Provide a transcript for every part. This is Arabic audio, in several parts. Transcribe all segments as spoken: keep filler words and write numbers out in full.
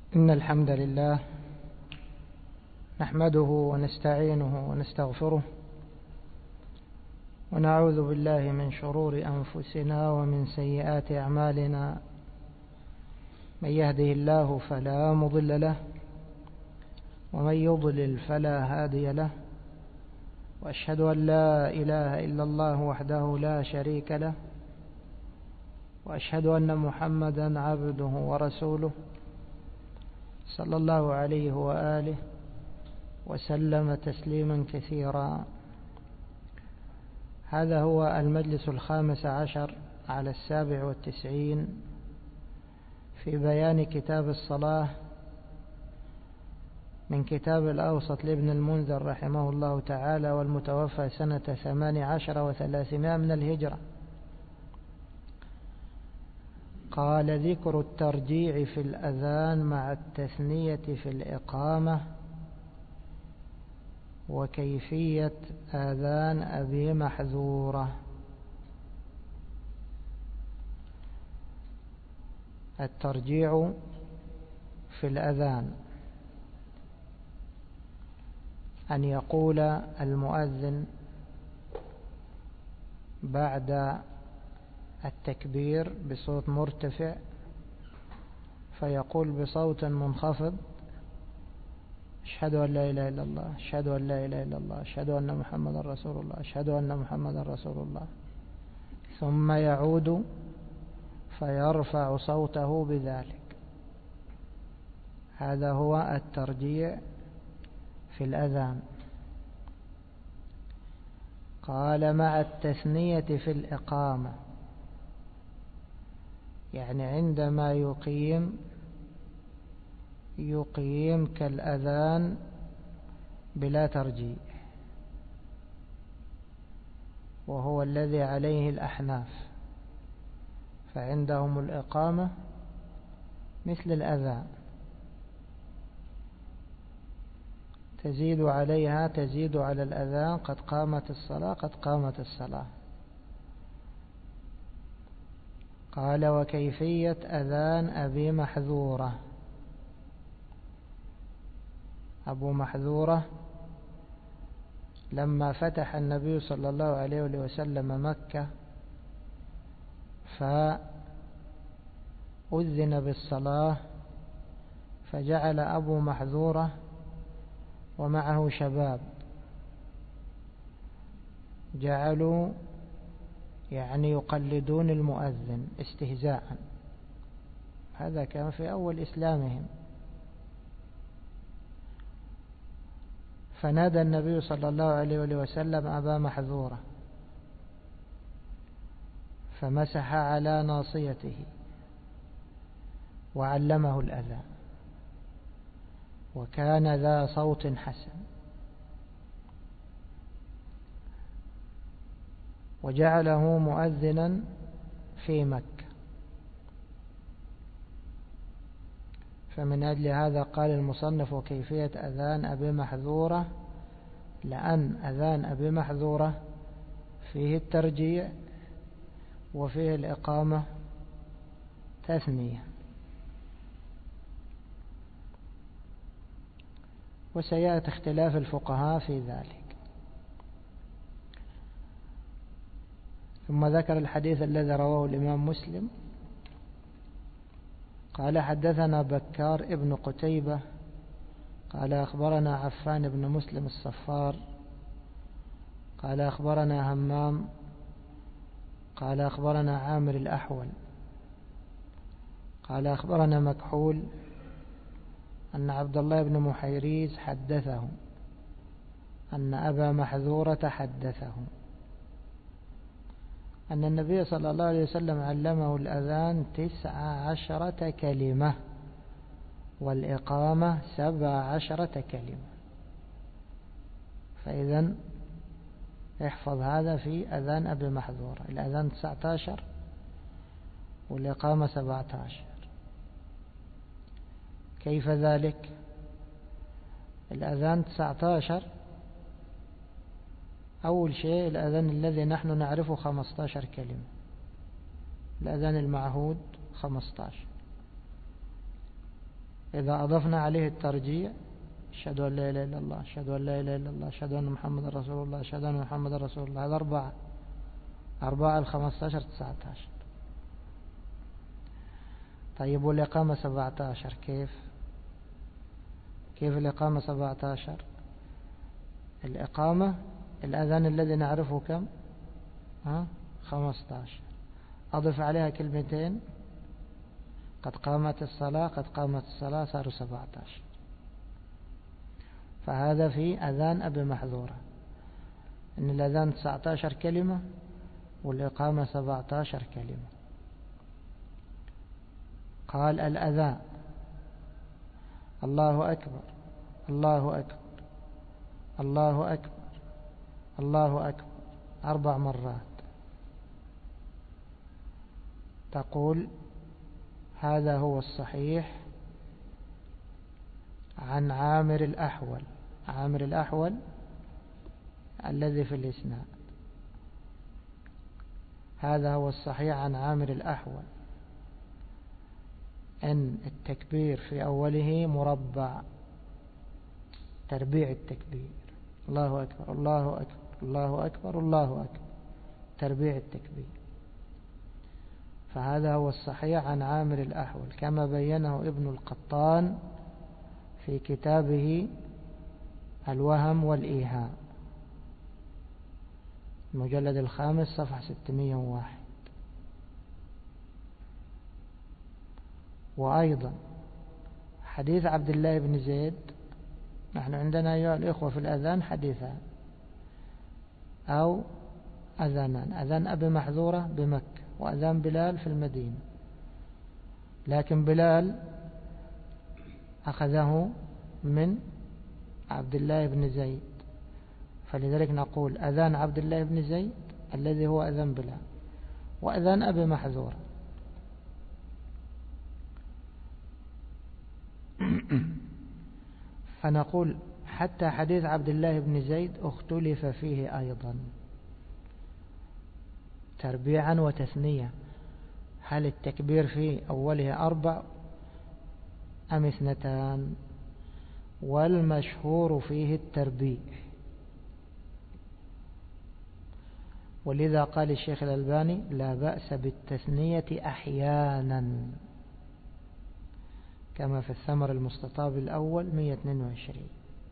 إن الحمد لله نحمده ونستعينه ونستغفره ونعوذ بالله من شرور أنفسنا ومن سيئات أعمالنا. من يهده الله فلا مضل له ومن يضلل فلا هادي له، وأشهد أن لا إله إلا الله وحده لا شريك له، وأشهد أن محمدا عبده ورسوله صلى الله عليه وآله وسلم تسليما كثيرا. هذا هو المجلس الخامس عشر على السابع والتسعين في بيان كتاب الصلاة من كتاب الأوسط لابن المنذر رحمه الله تعالى، والمتوفى سنة ثمان عشر وثلاثمائة من الهجرة. قال: ذكر الترجيع في الأذان مع التثنية في الإقامة وكيفية آذان أبي محذورة. الترجيع في الأذان أن يقول المؤذن بعد التكبير بصوت مرتفع، فيقول بصوت منخفض: أشهد أن لا إله إلا الله، أشهد أن لا إله إلا الله، أشهد أن محمدا رسول الله، أشهد أن محمدا رسول الله. ثم يعود فيرفع صوته بذلك. هذا هو الترجيع في الأذان. قال: مع التثنية في الإقامة، يعني عندما يقيم يقيم كالأذان بلا ترجيع، وهو الذي عليه الأحناف، فعندهم الإقامة مثل الأذان، تزيد عليها تزيد على الأذان: قد قامت الصلاة، قد قامت الصلاة. قال: وكيفية أذان أبي محذورة. أبو محذورة لما فتح النبي صلى الله عليه وسلم مكة فأذن بالصلاة، فجعل أبو محذورة ومعه شباب جعلوا يعني يقلدون المؤذن استهزاء. هذا كان في أول إسلامهم. فنادى النبي صلى الله عليه وسلم أبا محذورة، فمسح على ناصيته وعلمه الأذان، وكان ذا صوت حسن، وجعله مؤذنا في مكة. فمن أجل هذا قال المصنف: وكيفية أذان أبي محذورة، لأن أذان أبي محذورة فيه الترجيع وفيه الإقامة تثنية. وسيأتي اختلاف الفقهاء في ذلك. ثم ذكر الحديث الذي رواه الإمام مسلم. قال: حدثنا بكار ابن قتيبة قال: أخبرنا عفان بن مسلم الصفار قال: أخبرنا همام قال: أخبرنا عامر الأحول قال: أخبرنا مكحول أن عبد الله بن محيريز حدثه أن أبا محذورة حدثه أن النبي صلى الله عليه وسلم علمه الأذان تسع عشرة كلمة والإقامة سبع عشرة كلمة. فإذا احفظ هذا في أذان أبي محذورة: الأذان تسعة عشر والإقامة سبعة عشر. كيف ذلك؟ الأذان تسعة عشر أول شيء الأذان الذي نحن نعرفه خمسة عشر كلمة، الأذان المعهود خمسة عشر. إذا أضفنا عليه الترجيع أشهد أن لا إله إلا الله، أشهد أن لا إله إلا الله، أشهد أن محمد رسول الله، أشهد أن محمد رسول الله، هذا أربعة. أربعة الخمسة عشر تسعة عشر. طيب والإقامة سبعة عشر كيف؟ كيف الإقامة سبعة عشر؟ الإقامة الأذان الذي نعرفه كم؟ ها؟ خمسة عشر. أضف عليها كلمتين قد قامت الصلاة قد قامت الصلاة صاروا سبعة عشر. فهذا في أذان أبي محذورة، إن الأذان تسعة عشر كلمة والإقامة سبعة عشر كلمة. قال الأذان الله أكبر الله أكبر الله أكبر الله أكبر أربع مرات. تقول هذا هو الصحيح عن عامر الأحول. عامر الأحول الذي في الإسناد، هذا هو الصحيح عن عامر الأحول، أن التكبير في أوله مربع، تربيع التكبير، الله أكبر الله أكبر الله أكبر الله أكبر، تربيع التكبير. فهذا هو الصحيح عن عامر الأحول كما بينه ابن القطان في كتابه الوهم والإيهام، المجلد الخامس صفحة ستمائة وواحد. وأيضا حديث عبد الله بن زيد، نحن عندنا أيها الإخوة في الأذان حديثان أو أذانان، أذان أبي محذورة بمكة وأذان بلال في المدينة، لكن بلال أخذه من عبد الله بن زيد، فلذلك نقول أذان عبد الله بن زيد الذي هو أذان بلال، وأذان أبي محذورة. فنقول حتى حديث عبد الله بن زيد اختلف فيه أيضا تربيعا وتثنية، هل التكبير في أوله أربع أم اثنتان؟ والمشهور فيه التربيع، ولذا قال الشيخ الألباني لا بأس بالتثنية أحيانا، كما في الثمر المستطاب الأول مئة واثنين وعشرين.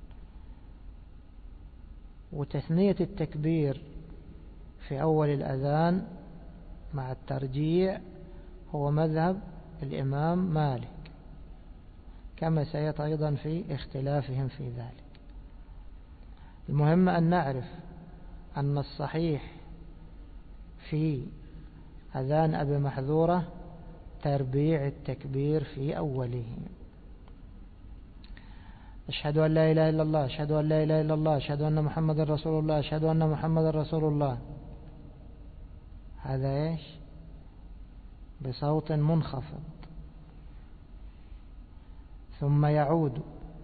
وتثنية التكبير في أول الأذان مع الترجيع هو مذهب الإمام مالك، كما سيأتي أيضا في اختلافهم في ذلك. المهم أن نعرف أن الصحيح في أذان أبي محذورة تربيع التكبير في أوله، أشهد أن لا إله إلا الله، أشهد أن لا إله إلا الله، أشهد أن محمد رسول الله، أشهد أن محمد رسول الله، هذا إيش؟ بصوت منخفض، ثم يعود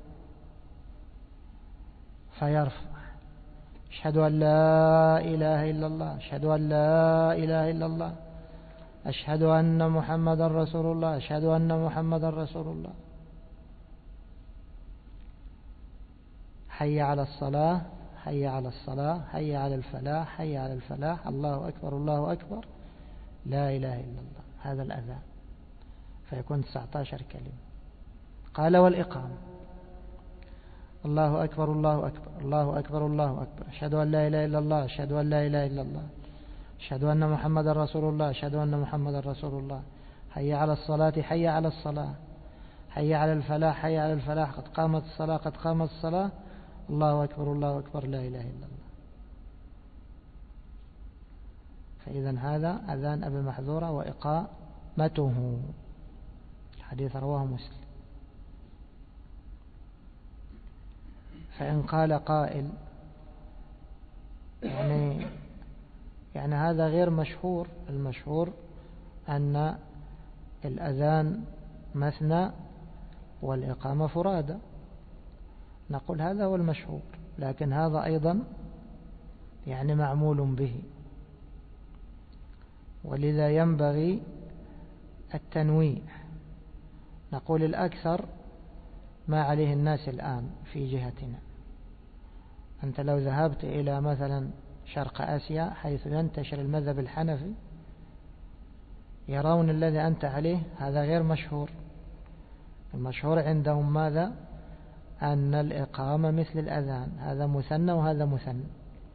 فيرفع، أشهد أن لا إله إلا الله، أشهد أن لا إله إلا الله، أشهد أن محمد رسول الله، أشهد أن محمد رسول الله، حي على الصلاة حي على الصلاة حي على الفلاح حي على الفلاح، الله أكبر الله أكبر، لا إله إلا الله، هذا الأذان، فيكون تسعة عشر كلمة. قال والإقامة الله أكبر الله أكبر الله أكبر الله أكبر، أشهد أن لا إله إلا الله، أشهد أن لا إله إلا الله، أشهد أن محمد رسول الله، أشهد أن محمد رسول الله، حي على الصلاة حي على الصلاة حي على الفلاح حي على الفلاح، قد قامت الصلاة قد قامت الصلاة، الله أكبر الله أكبر، لا إله إلا الله. فإذا هذا أذان أبي محذورة وإقامته، الحديث رواه مسلم. فإن قال قائل يعني يعني هذا غير مشهور، المشهور أن الأذان مثنى والإقامة فرادى، نقول هذا هو المشهور، لكن هذا أيضا يعني معمول به، ولذا ينبغي التنويع. نقول الأكثر ما عليه الناس الآن في جهتنا. أنت لو ذهبت إلى مثلا شرق آسيا حيث ينتشر المذهب الحنفي يرون الذي أنت عليه هذا غير مشهور. المشهور عندهم ماذا؟ أن الإقامة مثل الأذان، هذا مثنى وهذا مثنى.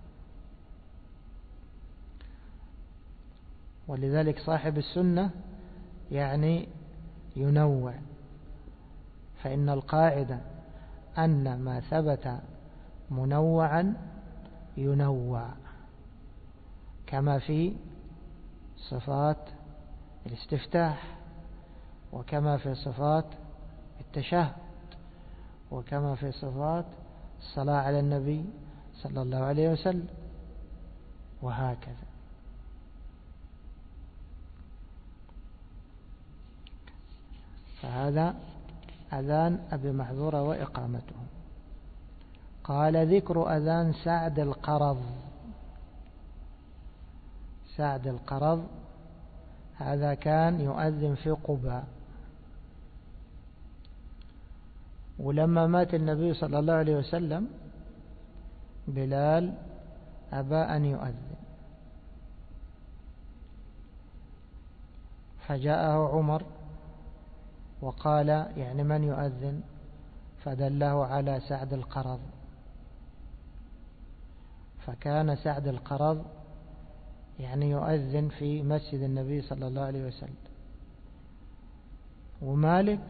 ولذلك صاحب السنة يعني ينوع، فإن القاعدة أن ما ثبت منوعا ينوع، كما في صفات الاستفتاح، وكما في صفات التشهد، وكما في صفات الصلاة على النبي صلى الله عليه وسلم، وهكذا. فهذا أذان أبي محذورة وإقامته. قال ذكر أذان سعد القرظ. سعد القرظ هذا كان يؤذن في قباء، ولما مات النبي صلى الله عليه وسلم بلال أبى أن يؤذن، فجاءه عمر وقال يعني من يؤذن؟ فدله على سعد القرظ. فكان سعد القرظ يعني يؤذن في مسجد النبي صلى الله عليه وسلم. ومالك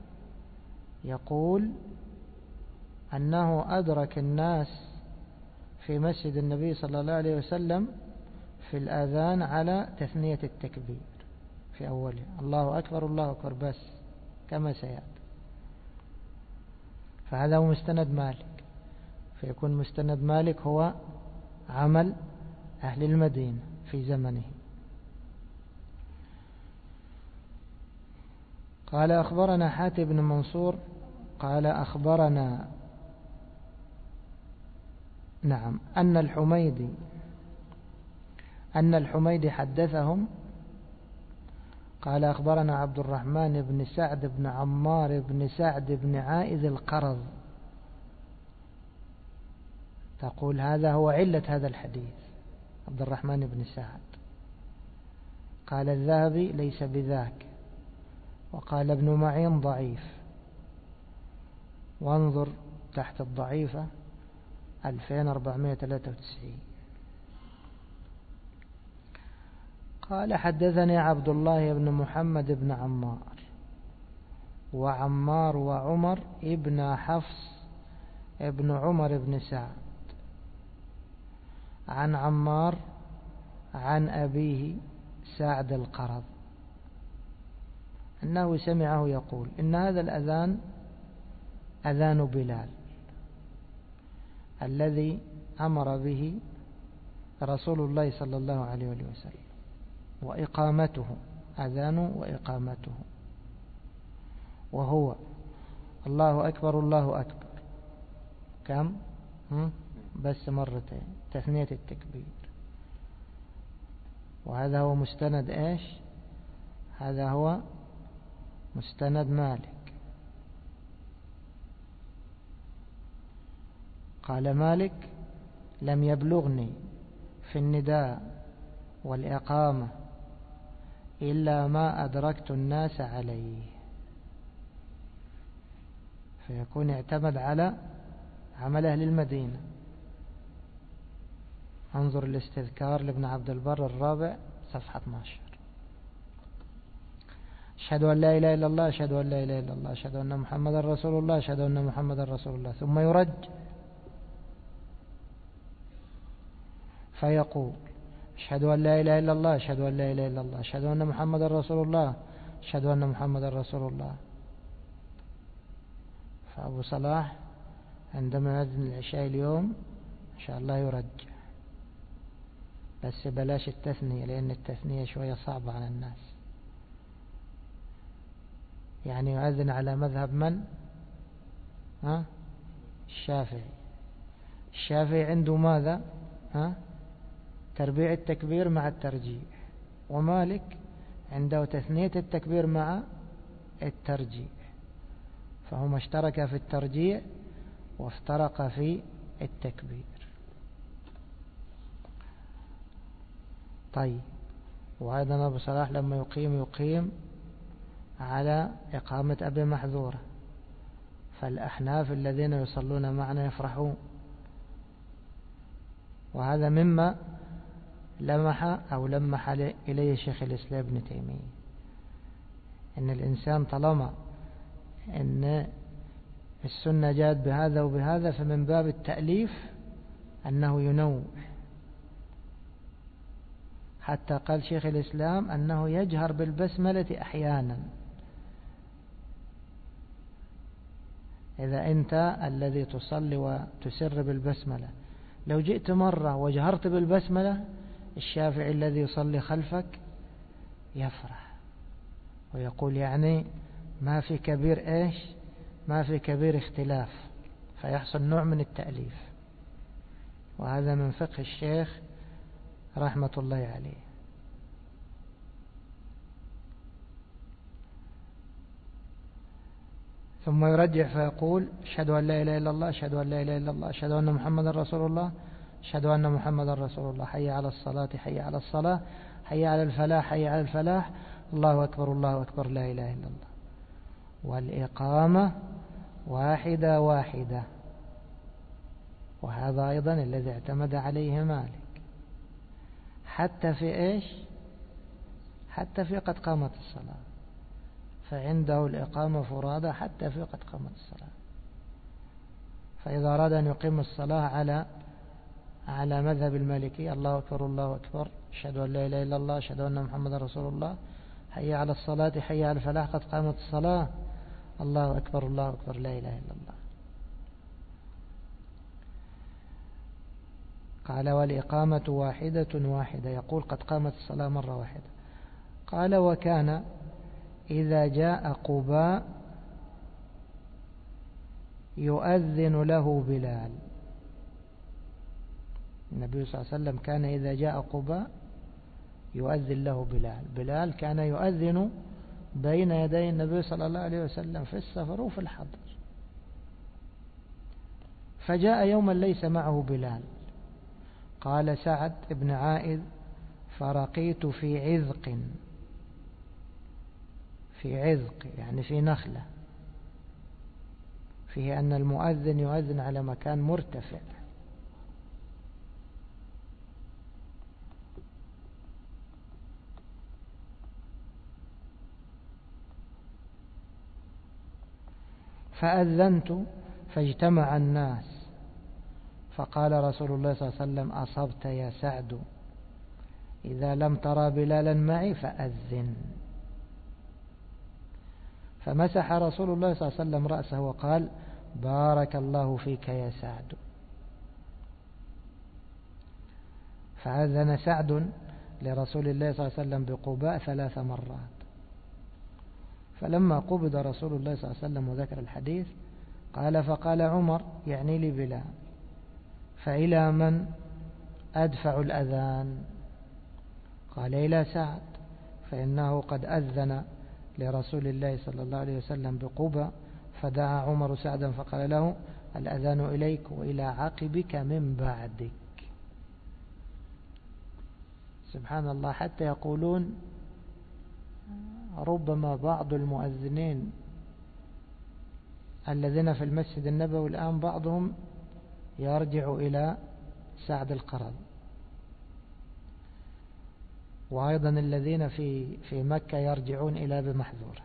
يقول أنه أدرك الناس في مسجد النبي صلى الله عليه وسلم في الأذان على تثنية التكبير في أوله، الله أكبر الله أكبر بس، كما سيأتي. فهذا هو مستند مالك، فيكون مستند مالك هو عمل أهل المدينة في زمنه. قال أخبرنا حاتم بن منصور قال أخبرنا نعم أن الحميدي أن الحميدي حدثهم قال أخبرنا عبد الرحمن بن سعد بن عمار بن سعد بن عائذ القرظ. تقول هذا هو علة هذا الحديث، عبد الرحمن بن سعد. قال الذهبي ليس بذاك، وقال ابن معين ضعيف، وانظر تحت الضعيفة ألفين وأربعمائة وثلاثة وتسعين. قال حدثني عبد الله بن محمد بن عمار، وعمار وعمر ابن حفص ابن عمر بن سعد، عن عمار عن أبيه سعد القرظ أنه سمعه يقول إن هذا الأذان أذان بلال الذي أمر به رسول الله صلى الله عليه وسلم، وإقامته أذان وإقامته، وهو الله أكبر الله أكبر كم؟ بس مرتين، تثنية التكبير. وهذا هو مستند إيش؟ هذا هو مستند مالك. قال مالك لم يبلغني في النداء والإقامة إلا ما أدركت الناس عليه. فيكون اعتمد على عمل أهل المدينة. انظر الاستذكار لابن عبد البر الرابع صفحة اثني عشر. أشهد أن لا إله إلا الله، أشهد أن لا إله إلا الله، أشهد أن محمدا رسول الله، أشهد أن محمدا رسول الله، ثم يرج فيقول أشهد أن لا إله إلا الله، أشهد أن لا إله إلا الله، أشهد أن محمدا رسول الله، أشهد أن محمدا رسول الله. فأبو صلاح عندما يأذن العشاء اليوم إن شاء الله يرجع، بس بلاش التثنية لأن التثنية شوية صعبة على الناس. يعني يؤذن على مذهب من؟ ها؟ الشافعي. الشافعي عنده ماذا؟ ها؟ تربيع التكبير مع الترجيح، ومالك عنده تثنية التكبير مع الترجيح. فهما اشترك في الترجيع وافترق في التكبير. طيب، وأيضا أبو صلاح لما يقيم يقيم على إقامة أبي محذورة، فالأحناف الذين يصلون معنا يفرحون. وهذا مما لمح أو لمح إليه شيخ الإسلام ابن تيمية، إن الإنسان طالما إن السنة جاءت بهذا وبهذا فمن باب التأليف أنه ينوع. حتى قال شيخ الإسلام أنه يجهر بالبسملة أحيانا. إذا أنت الذي تصلي وتسر بالبسملة لو جئت مرة وجهرت بالبسملة، الشافعي الذي يصلي خلفك يفرح ويقول يعني ما في كبير إيش ما في كبير اختلاف، فيحصل نوع من التأليف. وهذا من فقه الشيخ رحمة الله عليه. ثم يرجع فيقول أشهد أن لا إله إلا الله، أشهد أن لا إله إلا الله، أشهد أن محمدا رسول الله، أشهد أن محمدا رسول الله، حي على الصلاة، حي على الصلاة، حي على الفلاح، حي على الفلاح، الله أكبر الله أكبر، لا إله إلا الله. والإقامة واحدة واحدة، وهذا أيضا الذي اعتمد عليه مالك حتى في إيش حتى في قد قامت الصلاة، فعنده الإقامة فرادى حتى في قد قامت الصلاة. فإذا أراد أن يقيم الصلاة على على مذهب المالكي، الله أكبر الله أكبر، أشهد أن لا إله إلا الله، أشهد أن محمد رسول الله، حي على الصلاة، حي على الفلاح، قد قامت الصلاة، الله أكبر الله أكبر، لا إله إلا الله. قال والإقامة واحدة واحدة، يقول قد قامت الصلاة مرة واحدة. قال وكان إذا جاء قباء يؤذن له بلال. النبي صلى الله عليه وسلم كان إذا جاء قباء يؤذن له بلال. بلال كان يؤذن بين يدي النبي صلى الله عليه وسلم في السفر وفي الحضر. فجاء يوما ليس معه بلال. قال سعد بن عائذ فرقيت في عذق، في عذق يعني في نخلة، فيه أن المؤذن يؤذن على مكان مرتفع. فأذنت فاجتمع الناس، فقال رسول الله صلى الله عليه وسلم أصبت يا سعد، إذا لم ترى بلالا معي فأذن. فمسح رسول الله صلى الله عليه وسلم رأسه وقال بارك الله فيك يا سعد. فأذن سعد لرسول الله صلى الله عليه وسلم بقباء ثلاث مرات. فلما قبض رسول الله صلى الله عليه وسلم وذكر الحديث قال فقال عمر يعني لبلال فإلى من أدفع الأذان؟ قال إلى سعد، فإنه قد أذن لرسول الله صلى الله عليه وسلم بقباء. فدعا عمر سعدا فقال له الأذان إليك وإلى عقبك من بعدك. سبحان الله، حتى يقولون ربما بعض المؤذنين الذين في المسجد النبوي الآن بعضهم يرجع إلى سعد القرن، وأيضا الذين في في مكة يرجعون إلى أبي محذورة.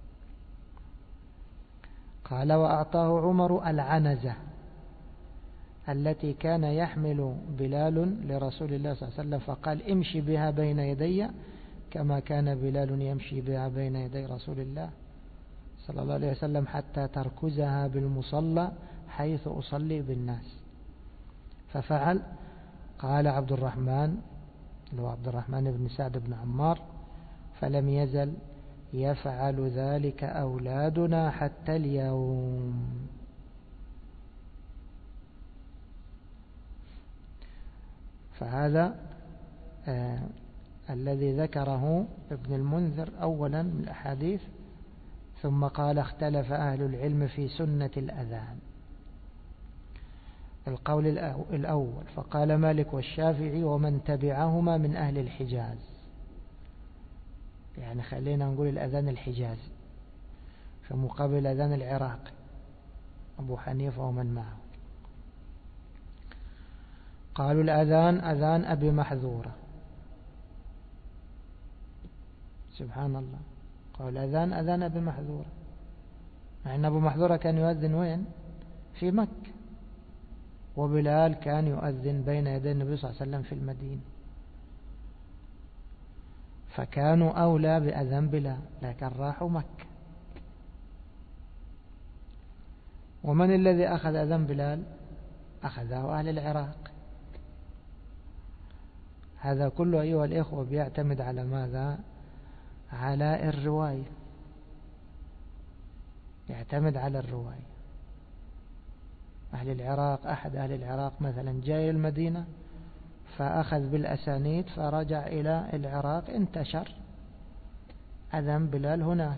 قال وأعطاه عمر العنزة التي كان يحمل بلال لرسول الله صلى الله عليه وسلم، فقال امشي بها بين يدي كما كان بلال يمشي بها بين يدي رسول الله صلى الله عليه وسلم حتى تركزها بالمصلى حيث أصلي بالناس. ففعل. قال عبد الرحمن اللي هو عبد الرحمن بن سعد بن عمار فلم يزل يفعل ذلك أولادنا حتى اليوم. فهذا آه الذي ذكره ابن المنذر أولا من الأحاديث ثم قال اختلف أهل العلم في سنة الأذان. القول الأول فقال مالك والشافعي ومن تبعهما من أهل الحجاز، يعني خلينا نقول الأذان الحجازي في مقابل الأذان العراقي أبو حنيفة ومن معه. قالوا الأذان أذان أبي محذورة، سبحان الله، قالوا الأذان أذان أبي محذورة، مع أن أبو محذورة كان يؤذن وين؟ في مكة، وبلال كان يؤذن بين يدي النبي صلى الله عليه وسلم في المدينة، فكانوا أولى بأذان بلال، لكن راحوا مكة. ومن الذي أخذ أذان بلال؟ أخذه أهل العراق. هذا كله أيها الإخوة بيعتمد على ماذا؟ على الرواية، يعتمد على الرواية. أهل العراق، أحد أهل العراق مثلا جاي المدينة فأخذ بالأسانيد فرجع إلى العراق، انتشر أذان بلال هناك،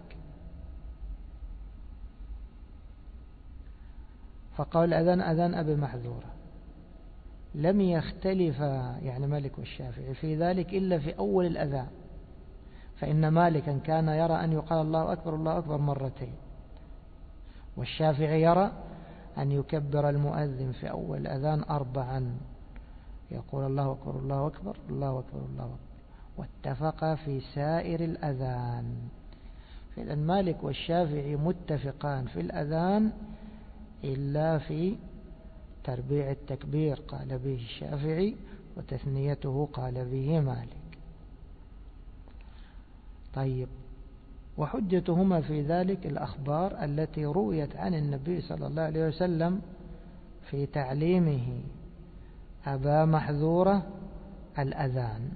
فقال أذان أذان أبي محذورة. لم يختلف يعني مالك والشافعي في ذلك إلا في أول الأذان، فإن مالكا كان يرى أن يقال الله أكبر الله أكبر مرتين، والشافعي يرى أن يكبر المؤذن في أول الأذان أربعا، يقول الله أكبر الله أكبر الله أكبر الله أكبر، واتفق في سائر الأذان. فإذن مالك والشافعي متفقان في الأذان إلا في تربيع التكبير قال به الشافعي، وتثنيته قال به مالك. طيب، وحجتهما في ذلك الأخبار التي رويت عن النبي صلى الله عليه وسلم في تعليمه أبا محذورة الأذان.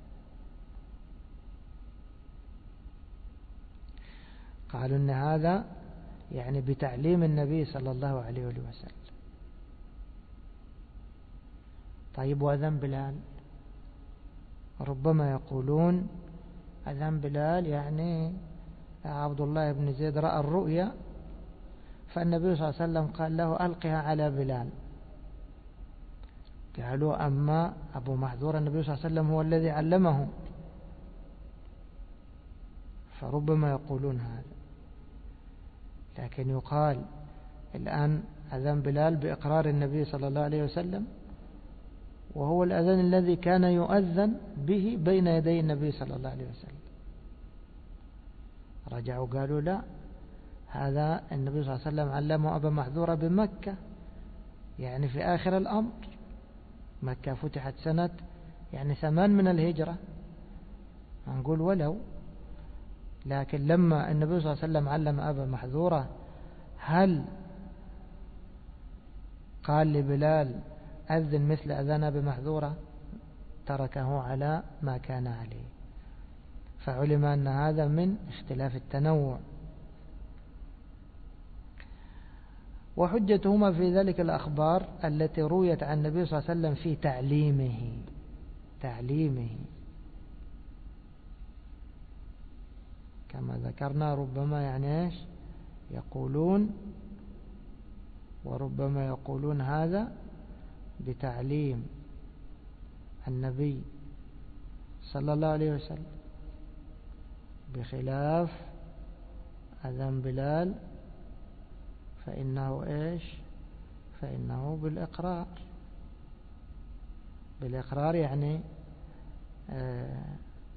قالوا أن هذا يعني بتعليم النبي صلى الله عليه وسلم. طيب، وأذان بلال ربما يقولون أذان بلال يعني عبد الله بن زيد رأى الرؤيا فالنبي صلى الله عليه وسلم قال له ألقها على بلال. قالوا أما أبو محذور النبي صلى الله عليه وسلم هو الذي علمه، فربما يقولون هذا. لكن يقال الآن أذان بلال بإقرار النبي صلى الله عليه وسلم، وهو الأذان الذي كان يؤذن به بين يدي النبي صلى الله عليه وسلم. رجعوا قالوا لا، هذا النبي صلى الله عليه وسلم علمه أبا محذورة بمكة، يعني في آخر الأمر. مكة فتحت سنة يعني ثمان من الهجرة، نقول ولو، لكن لما النبي صلى الله عليه وسلم علم أبا محذورة هل قال لبلال أذن مثل أذان أبي محذورة؟ تركه على ما كان عليه، فعلم أن هذا من اختلاف التنوع. وحجتهما في ذلك الأخبار التي رويت عن النبي صلى الله عليه وسلم في تعليمه تعليمه كما ذكرنا، ربما يعني إيش يقولون، وربما يقولون هذا بتعليم النبي صلى الله عليه وسلم، بخلاف أذان بلال فإنه إيش فإنه بالإقرار. بالإقرار يعني آه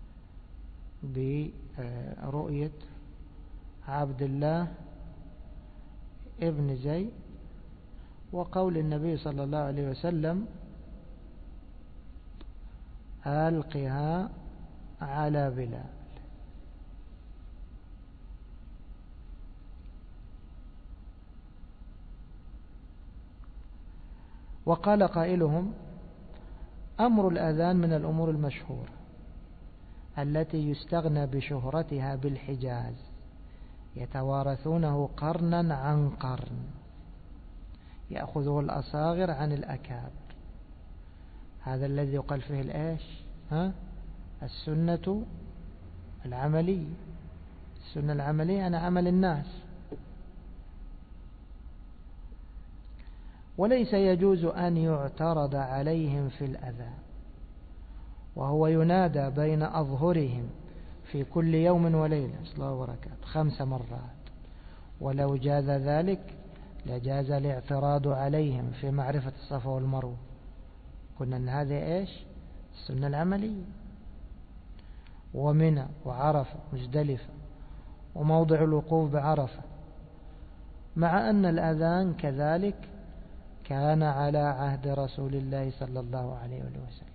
برؤية عبد الله ابن زيد، وقول النبي صلى الله عليه وسلم ألقها على بلال. وقال قائلهم أمر الأذان من الأمور المشهورة التي يستغنى بشهرتها بالحجاز، يتوارثونه قرنا عن قرن، يأخذه الأصاغر عن الأكابر. هذا الذي يقال فيه الإيش ها السنة العملية، السنة العملية أنا عمل الناس. وليس يجوز أن يعترض عليهم في الأذان، وهو ينادى بين أظهرهم في كل يوم وليلة صلى الله عليه وسلم خمس مرات، ولو جاز ذلك لجاز الاعتراض عليهم في معرفة الصفا والمروة. قلنا أن هذه إيش؟ السنة العملية. ومنى وعرفة مزدلفة وموضع الوقوف بعرفة، مع أن الأذان كذلك كان على عهد رسول الله صلى الله عليه وسلم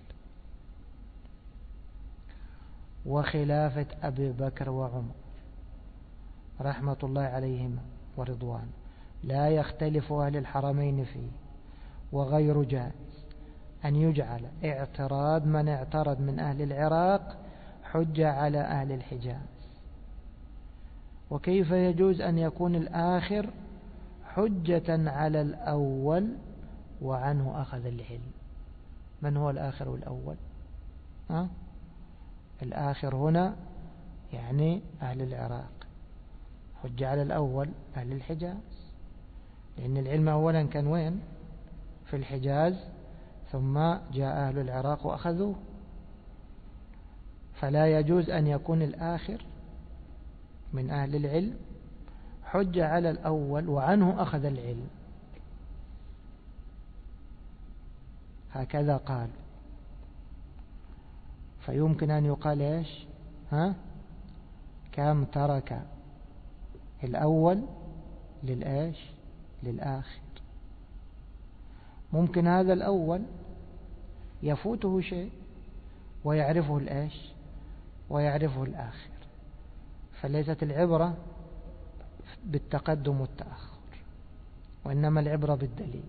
وخلافة أبي بكر وعمر رحمة الله عليهما ورضوان، لا يختلف أهل الحرمين فيه، وغير جائز أن يجعل اعتراض من اعترض من أهل العراق حجة على أهل الحجاز. وكيف يجوز أن يكون الآخر حجة على الأول وعنه أخذ العلم؟ من هو الآخر والأول؟ ها؟ الآخر هنا يعني أهل العراق، حجة على الأول أهل الحجاز، لأن العلم أولا كان وين؟ في الحجاز، ثم جاء أهل العراق وأخذوه. فلا يجوز أن يكون الآخر من أهل العلم حجة على الأول وعنه أخذ العلم. هكذا قال. فيمكن أن يقال إيش؟ ها؟ كم ترك الأول للإيش؟ للآخر. ممكن هذا الأول يفوته شيء ويعرفه الإيش؟ ويعرفه الآخر. فليست العبرة بالتقدم والتأخر، وإنما العبرة بالدليل.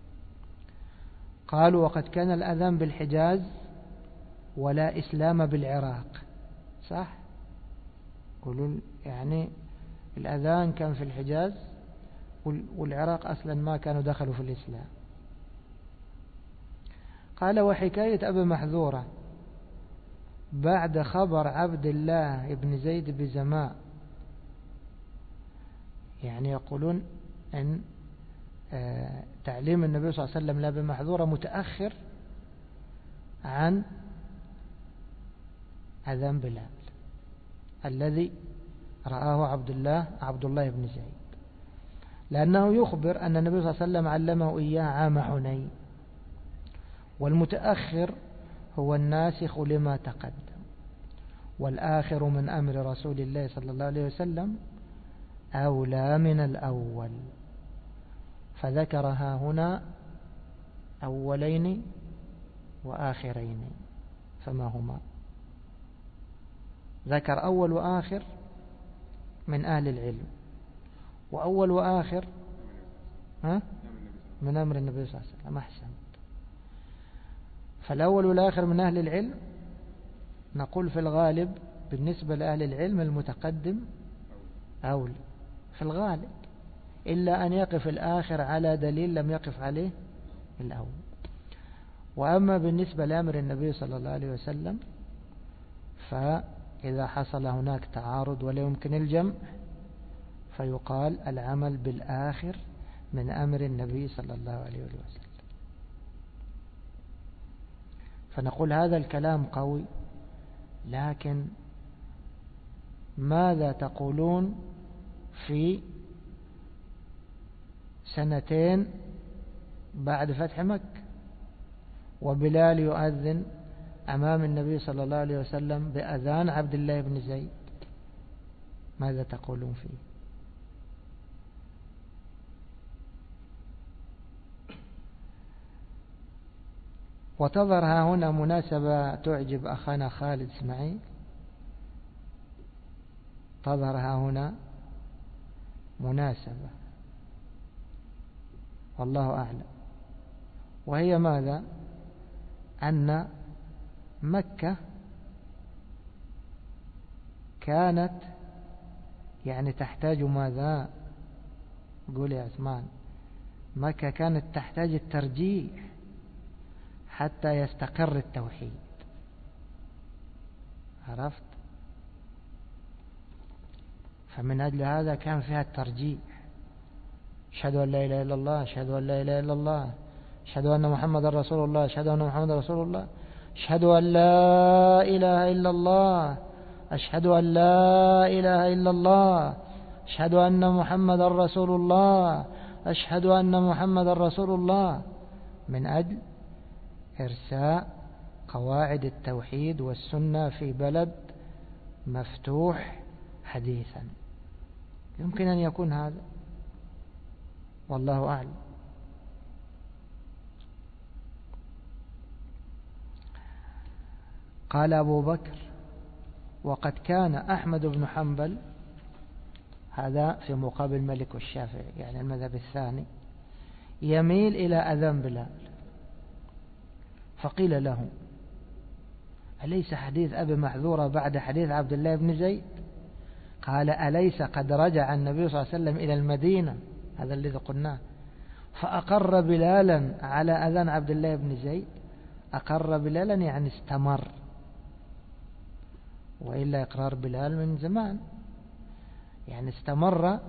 قالوا وقد كان الأذان بالحجاز ولا إسلام بالعراق. صح؟ قولوا يعني الأذان كان في الحجاز والعراق أصلا ما كانوا دخلوا في الإسلام. قال وحكاية أبي محذورة بعد خبر عبد الله بن زيد بزماء، يعني يقولون أن تعليم النبي صلى الله عليه وسلم لأبي محذورة متأخر عن أذان بلال الذي رآه عبد الله عبد الله بن زيد، لأنه يخبر أن النبي صلى الله عليه وسلم علمه إياه عام حنين، والمتأخر هو الناسخ لما تقدم، والآخر من أمر رسول الله صلى الله عليه وسلم أولى من الأول. فذكرها هنا أولين وآخرين، فما هما؟ ذكر أول وآخر من أهل العلم، وأول وآخر ها؟ من أمر النبي صلى الله عليه وسلم. أحسنت. فالأول والآخر من أهل العلم، نقول في الغالب بالنسبة لأهل العلم المتقدم أولى في الغالب، إلا أن يقف الآخر على دليل لم يقف عليه الأول. وأما بالنسبة لأمر النبي صلى الله عليه وسلم فإذا حصل هناك تعارض ولا يمكن الجمع فيقال العمل بالآخر من أمر النبي صلى الله عليه وسلم. فنقول هذا الكلام قوي، لكن ماذا تقولون في سنتين بعد فتح مكة وبلال يؤذن أمام النبي صلى الله عليه وسلم بأذان عبد الله بن زيد؟ ماذا تقولون فيه؟ وتظهر هنا مناسبة تعجب أخانا خالد اسماعيل، تظهر هنا مناسبة والله أعلم، وهي ماذا؟ أن مكة كانت يعني تحتاج ماذا؟ قول يا عثمان. مكة كانت تحتاج الترجيح حتى يستقر التوحيد. عرفت؟ فمن أجل هذا كان فيها الترجيح. أشهد أن لا إله إلا الله، أشهد أن لا إله إلا الله، أشهد أن محمد رسول الله، أشهد أن محمد رسول الله، أشهد أن لا إله إلا الله، أشهد أن لا إله إلا الله، أشهد أن محمد رسول الله، أشهد أن محمد رسول الله، من أجل إرساء قواعد التوحيد والسنة في بلد مفتوح حديثا. يمكن أن يكون هذا، والله أعلم. قال أبو بكر: وقد كان أحمد بن حنبل، هذا في مقابل مالك والشافعي يعني المذهب الثاني، يميل إلى أذان بلال. فقيل له: أليس حديث أبي محذورة بعد حديث عبد الله بن زيد؟ قال: أليس قد رجع النبي صلى الله عليه وسلم إلى المدينة، هذا الذي قلناه، فأقر بلالا على أذان عبد الله بن زيد؟ أقر بلالا يعني استمر، وإلا إقرار بلال من زمان، يعني استمر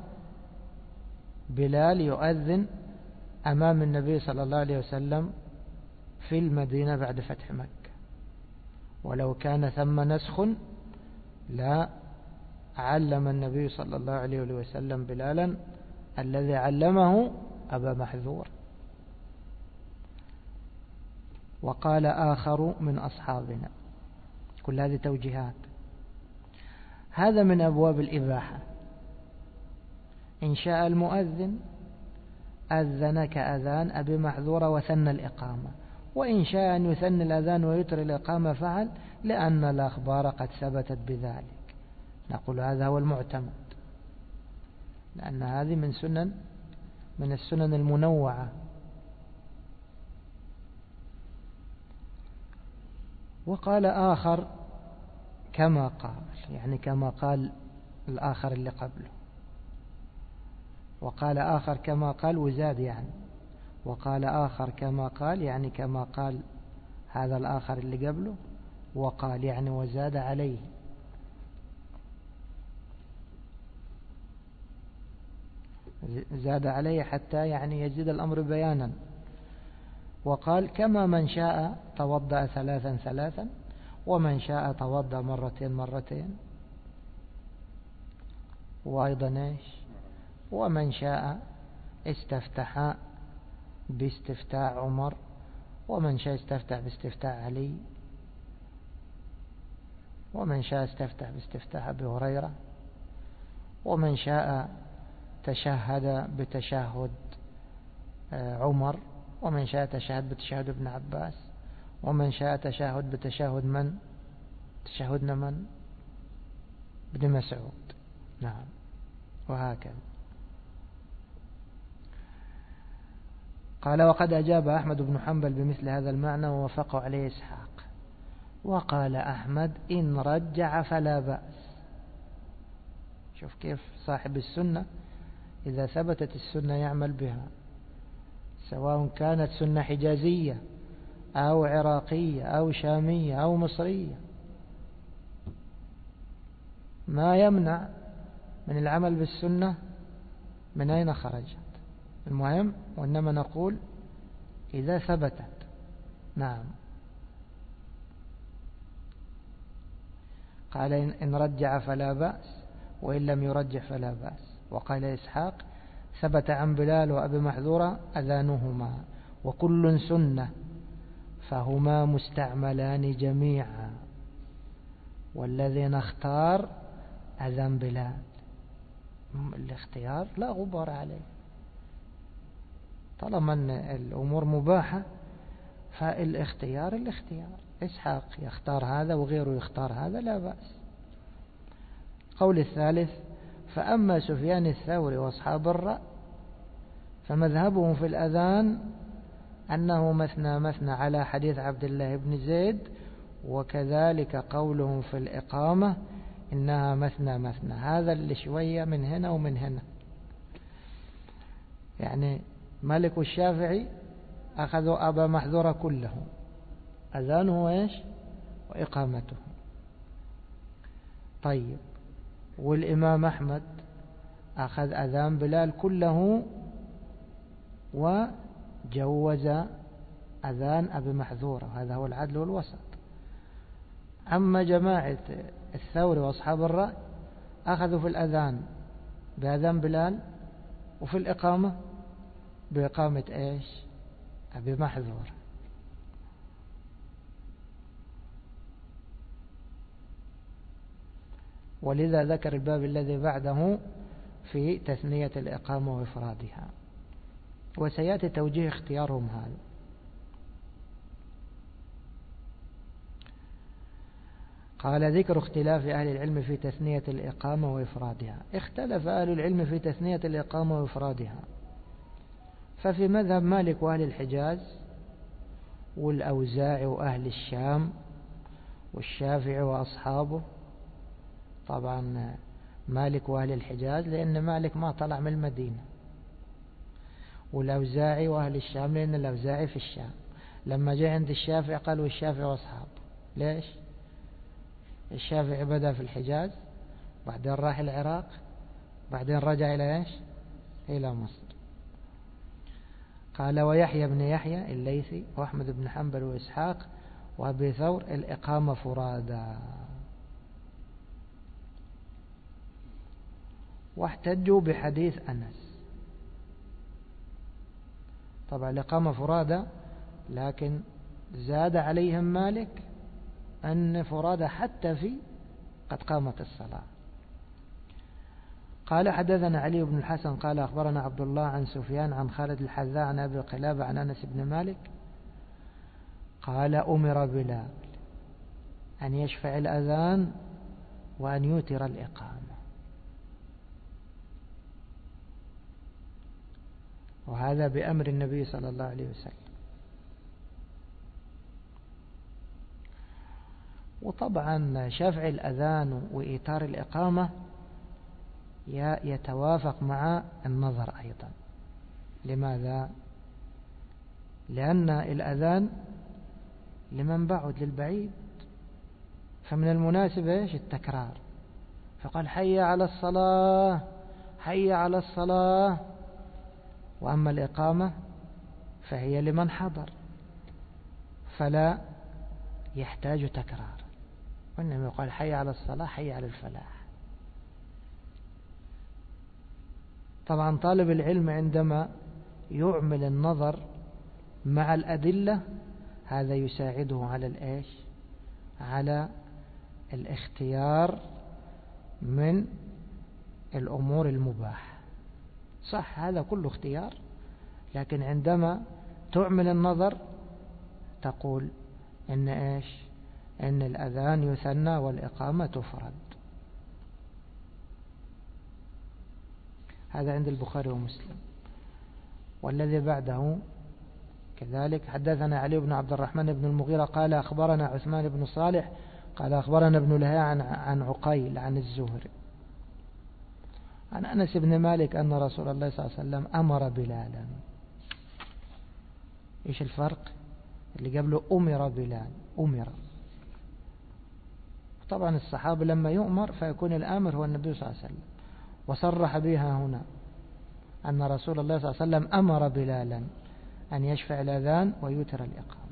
بلال يؤذن أمام النبي صلى الله عليه وسلم في المدينة بعد فتح مكة. ولو كان ثم نسخ لا علم النبي صلى الله عليه وسلم بلالا الذي علمه أبا محذور. وقال آخر من أصحابنا، كل هذه توجيهات، هذا من أبواب الإباحة. إن شاء المؤذن أذن كأذان أبي محذور وثنى الإقامة، وإن شاء أن يثني الأذان ويتر الإقامة فعل، لأن الأخبار قد ثبتت بذلك. نقول هذا هو المعتمد، لأن هذه من سنن من السنن المنوعة. وقال آخر كما قال، يعني كما قال الآخر اللي قبله. وقال آخر كما قال وزاد يعني، وقال آخر كما قال يعني كما قال هذا الآخر اللي قبله، وقال يعني وزاد عليه. زاد عليه حتى يعني يزيد الأمر بيانا. وقال كما من شاء توضأ ثلاثا ثلاثا، ومن شاء توضأ مرتين مرتين، وأيضا إيش، ومن شاء استفتح باستفتاح عمر، ومن شاء استفتح باستفتاح علي، ومن شاء استفتح باستفتاح أبي هريرة، ومن شاء تشهد بتشهد عمر، ومن شاء تشهد بتشهد ابن عباس، ومن شاء تشهد بتشهد من تشهدنا من ابن مسعود. نعم، وهكذا. قال وقد أجاب أحمد بن حنبل بمثل هذا المعنى ووافقه عليه إسحاق. وقال أحمد إن رجع فلا بأس. شوف كيف صاحب السنة إذا ثبتت السنة يعمل بها، سواء كانت سنة حجازية أو عراقية أو شامية أو مصرية، ما يمنع من العمل بالسنة من أين خرجت. المهم وإنما نقول إذا ثبتت. نعم. قال إن رجع فلا بأس، وإن لم يرجح فلا بأس. وقال إسحاق ثبت عن بلال وأبي محذورة أذانهما وكل سنة فهما مستعملان جميعا، والذي نختار أذان بلال. الاختيار لا غبار عليه، طالما أن الأمور مباحة فالاختيار الاختيار. إسحاق يختار هذا وغيره يختار هذا، لا بأس. قول الثالث فأما سفيان الثوري وأصحاب الرأي فمذهبهم في الأذان أنه مثنى مثنى على حديث عبد الله بن زيد، وكذلك قولهم في الإقامة إنها مثنى مثنى. هذا اللي شوية من هنا ومن هنا، يعني مالك والشافعي أخذوا أبا محذورة كله، أذانه إيش وإقامته. طيب، والإمام أحمد أخذ أذان بلال كله وجوز أذان أبي محذورة، هذا هو العدل والوسط. أما جماعة الثوري وأصحاب الرأي أخذوا في الأذان بأذان بلال وفي الإقامة بإقامة إيش؟ أبي محذورة. ولذا ذكر الباب الذي بعده في تثنية الإقامة وإفرادها، وسيأتي توجيه اختيارهم هذا. قال ذكر اختلاف أهل العلم في تثنية الإقامة وإفرادها. اختلف أهل العلم في تثنية الإقامة وإفرادها، ففي مذهب مالك وأهل الحجاز والأوزاعي وأهل الشام والشافعي وأصحابه، طبعا مالك وأهل الحجاز لأن مالك ما طلع من المدينة، والأوزاعي وأهل الشام لأن الأوزاعي في الشام. لما جاء عند الشافعي قالوا الشافعي وأصحابه. ليش؟ الشافعي بدأ في الحجاز، بعدين راح العراق، بعدين رجع إلى إيش؟ إلى مصر. قال ويحيى بن يحيى الليثي وأحمد بن حنبل وإسحاق وأبي ثور الإقامة فرادا، واحتجوا بحديث أنس. طبعا الإقامة فرادا، لكن زاد عليهم مالك أن فرادا حتى في قد قامت الصلاة. قال حدثنا علي بن الحسن قال أخبرنا عبد الله عن سفيان عن خالد الحذاء عن أبي قلابة عن أنس بن مالك قال أمر بلال أن يشفع الأذان وأن يوتر الإقامة، وهذا بأمر النبي صلى الله عليه وسلم. وطبعا شفع الأذان وإيتار الإقامة يتوافق مع النظر أيضا. لماذا؟ لأن الأذان لمن بعد للبعيد، فمن المناسب إيش؟ التكرار. فقال حي على الصلاة حي على الصلاة. وأما الإقامة فهي لمن حضر فلا يحتاج تكرار، وإنما يقال حي على الصلاة حي على الفلاح. طبعا طالب العلم عندما يعمل النظر مع الأدلة هذا يساعده على الإيش؟ على الاختيار من الأمور المباحة. صح هذا كله اختيار، لكن عندما تعمل النظر تقول إن إيش؟ إن الأذان يثنى والإقامة تفرد. هذا عند البخاري ومسلم. والذي بعده كذلك حدثنا علي بن عبد الرحمن بن المغيرة قال أخبرنا عثمان بن صالح قال أخبرنا ابن لهيعة عن, عن عقيل عن الزهري عن أنس بن مالك أن رسول الله صلى الله عليه وسلم أمر بلالا. إيش الفرق؟ اللي قبله أمر بلال، أمر. طبعا الصحابة لما يؤمر فيكون الآمر هو النبي صلى الله عليه وسلم، وصرح بها هنا أن رسول الله صلى الله عليه وسلم أمر بلالا أن يشفع الأذان ويوتر الإقامة.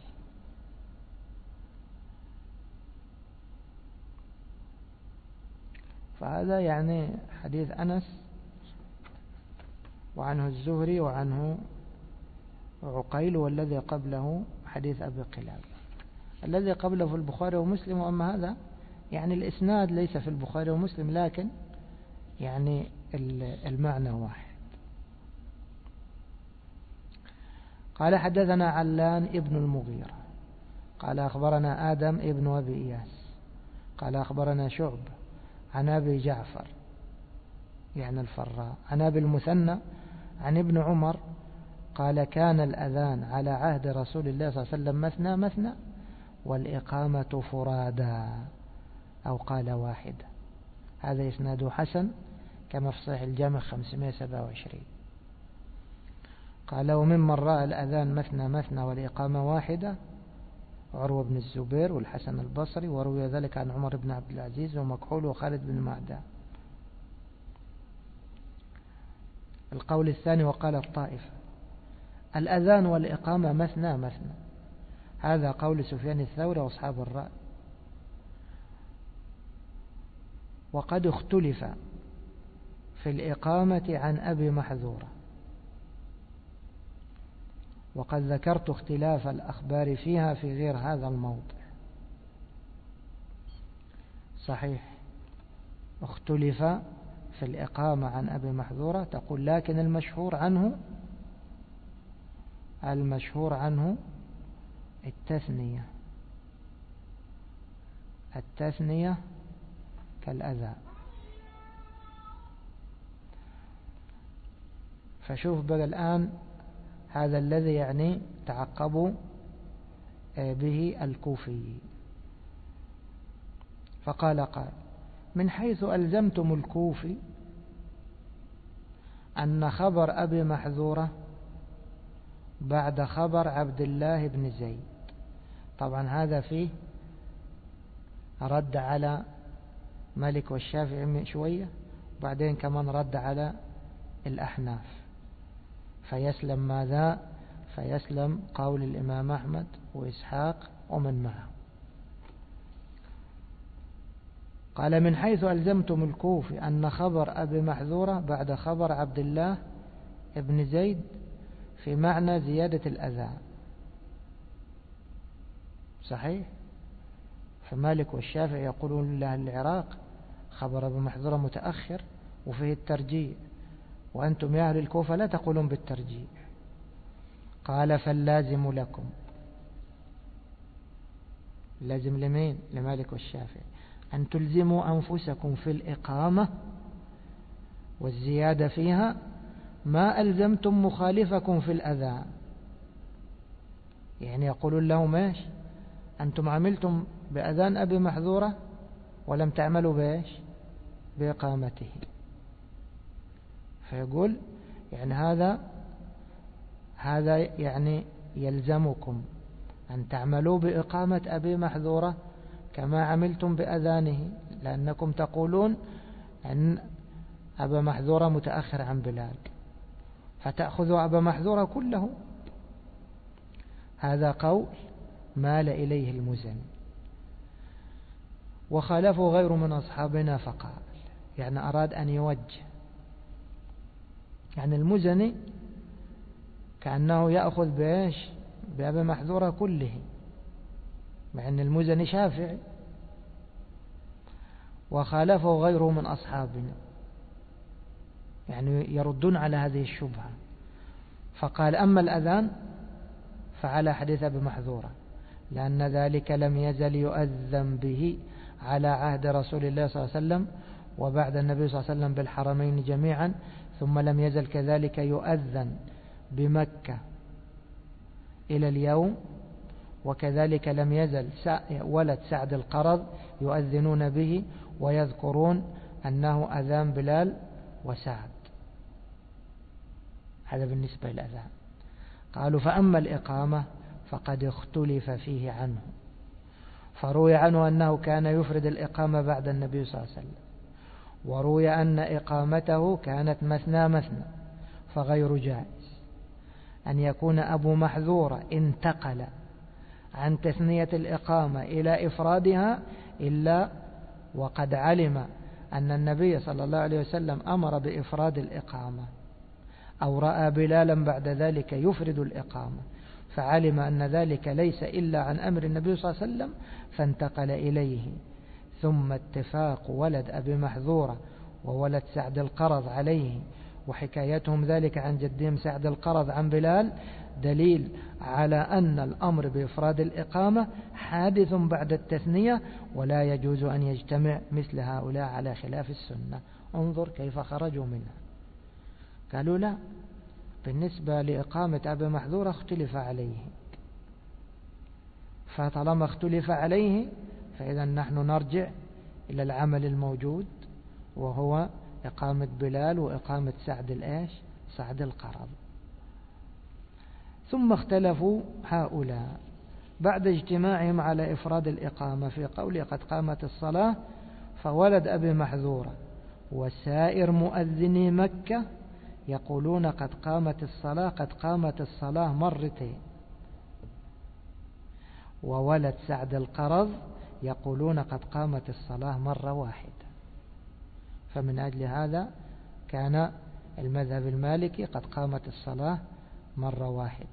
فهذا يعني حديث أنس وعنه الزهري وعنه عقيل، والذي قبله حديث أبي قلابة. الذي قبله في البخاري ومسلم، وأما هذا يعني الإسناد ليس في البخاري ومسلم، لكن يعني المعنى واحد. قال حدثنا علان ابن المغيرة قال أخبرنا آدم ابن أبي إياس قال أخبرنا شعب عن أبي جعفر يعني الفراء عن أبي المثنى عن ابن عمر قال كان الأذان على عهد رسول الله صلى الله عليه وسلم مثنى مثنى والإقامة فرادا، أو قال واحدة. هذا إسناده حسن كما في صحيح الجامع خمسمائة وسبعة وعشرين. قال وممن رأى الأذان مثنى مثنى والإقامة واحدة عروة بن الزبير والحسن البصري، وروي ذلك عن عمر بن عبد العزيز ومكحول وخالد بن معدان. القول الثاني وقال الطائفة الأذان والإقامة مثنى مثنى، هذا قول سفيان الثوري وأصحاب الرأي. وقد اختلف في الإقامة عن أبي محذورة، وقد ذكرت اختلاف الأخبار فيها في غير هذا الموضع. صحيح اختلف في الإقامة عن أبي محذورة، تقول لكن المشهور عنه المشهور عنه التثنية التثنية كالأذى. فشوف بقى الآن هذا الذي يعني تعقبوا به الكوفي. فقال قال من حيث ألزمتم الكوفي أن خبر أبي محذورة بعد خبر عبد الله بن زيد. طبعا هذا فيه رد على مالك والشافعي شوية، وبعدين كمان رد على الأحناف، فيسلم ماذا؟ فيسلم قول الإمام أحمد وإسحاق ومن معه. قال من حيث ألزمتم الكوفي أن خبر أبي محذورة بعد خبر عبد الله بن زيد في معنى زيادة الأذى. صحيح. فمالك والشافعي يقولون له العراق خبر أبي محذورة متأخر وفيه الترجيع، وأنتم يا أهل الكوفة لا تقولون بالترجيع. قال فاللازم لكم، لازم لمين؟ لمالك والشافعي، أن تلزموا أنفسكم في الإقامة والزيادة فيها ما ألزمتم مخالفكم في الأذان. يعني يقولون لهم ايش؟ أنتم عملتم بأذان أبي محذورة ولم تعملوا بايش؟ بإقامته. فيقول يعني هذا هذا يعني يلزمكم أن تعملوا بإقامة أبي محذورة كما عملتم بأذانه، لأنكم تقولون أن أبا محذورة متأخر عن بلال، فتأخذوا أبا محذورة كله. هذا قول مال إليه المزني، وخالفه غير من أصحابنا فقال، يعني أراد أن يوجه، يعني المزني كأنه يأخذ بإيش؟ بأبي محذورة كله، مع أن المزني شافعي. وخالفه غيره من أصحابنا، يعني يردون على هذه الشبهة. فقال أما الأذان فعلى حديث أبي محذورة، لأن ذلك لم يزل يؤذن به على عهد رسول الله صلى الله عليه وسلم وبعد النبي صلى الله عليه وسلم بالحرمين جميعا، ثم لم يزل كذلك يؤذن بمكة إلى اليوم، وكذلك لم يزل ولد سعد القرظ يؤذنون به ويذكرون أنه أذان بلال وسعد. هذا بالنسبة للأذان. قالوا فأما الإقامة فقد اختلف فيه عنه، فروي عنه أنه كان يفرد الإقامة بعد النبي صلى الله عليه وسلم، وروي أن إقامته كانت مثنى مثنى، فغير جائز أن يكون أبو محذورة انتقل عن تثنية الإقامة إلى إفرادها إلا وقد علم أن النبي صلى الله عليه وسلم أمر بإفراد الإقامة، أو رأى بلالا بعد ذلك يفرد الإقامة فعلم أن ذلك ليس إلا عن أمر النبي صلى الله عليه وسلم فانتقل إليه. ثم اتفاق ولد أبي محذورة وولد سعد القرظ عليه وحكايتهم ذلك عن جدهم سعد القرظ عن بلال دليل على أن الأمر بإفراد الإقامة حادث بعد التثنية، ولا يجوز أن يجتمع مثل هؤلاء على خلاف السنة. انظر كيف خرجوا منها. قالوا لا، بالنسبة لإقامة أبي محذورة اختلف عليه، فطالما اختلف عليه فإذا نحن نرجع إلى العمل الموجود، وهو إقامة بلال وإقامة سعد الآش سعد القرظ. ثم اختلفوا هؤلاء بعد اجتماعهم على إفراد الإقامة في قول قد قامت الصلاة، فولد أبي محذورة وسائر مؤذني مكة يقولون قد قامت الصلاة قد قامت الصلاة مرتين. وولد سعد القرظ يقولون قد قامت الصلاة مرة واحدة. فمن أجل هذا كان المذهب المالكي قد قامت الصلاة مرة واحدة.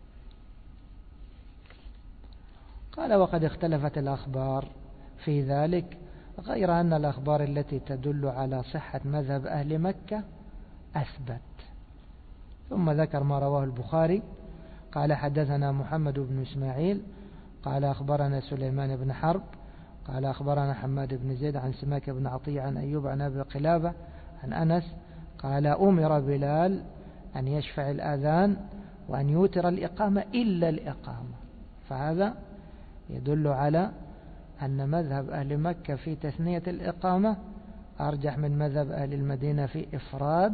قال وقد اختلفت الأخبار في ذلك، غير أن الأخبار التي تدل على صحة مذهب أهل مكة أثبت. ثم ذكر ما رواه البخاري قال حدثنا محمد بن إسماعيل قال أخبرنا سليمان بن حرب قال أخبرنا حماد بن زيد عن سماك بن عطية عن أيوب عن أبي قلابة عن أنس قال أمر بلال أن يشفع الآذان وأن يوتر الإقامة إلا الإقامة. فهذا يدل على أن مذهب أهل مكة في تثنية الإقامة أرجح من مذهب أهل المدينة في إفراد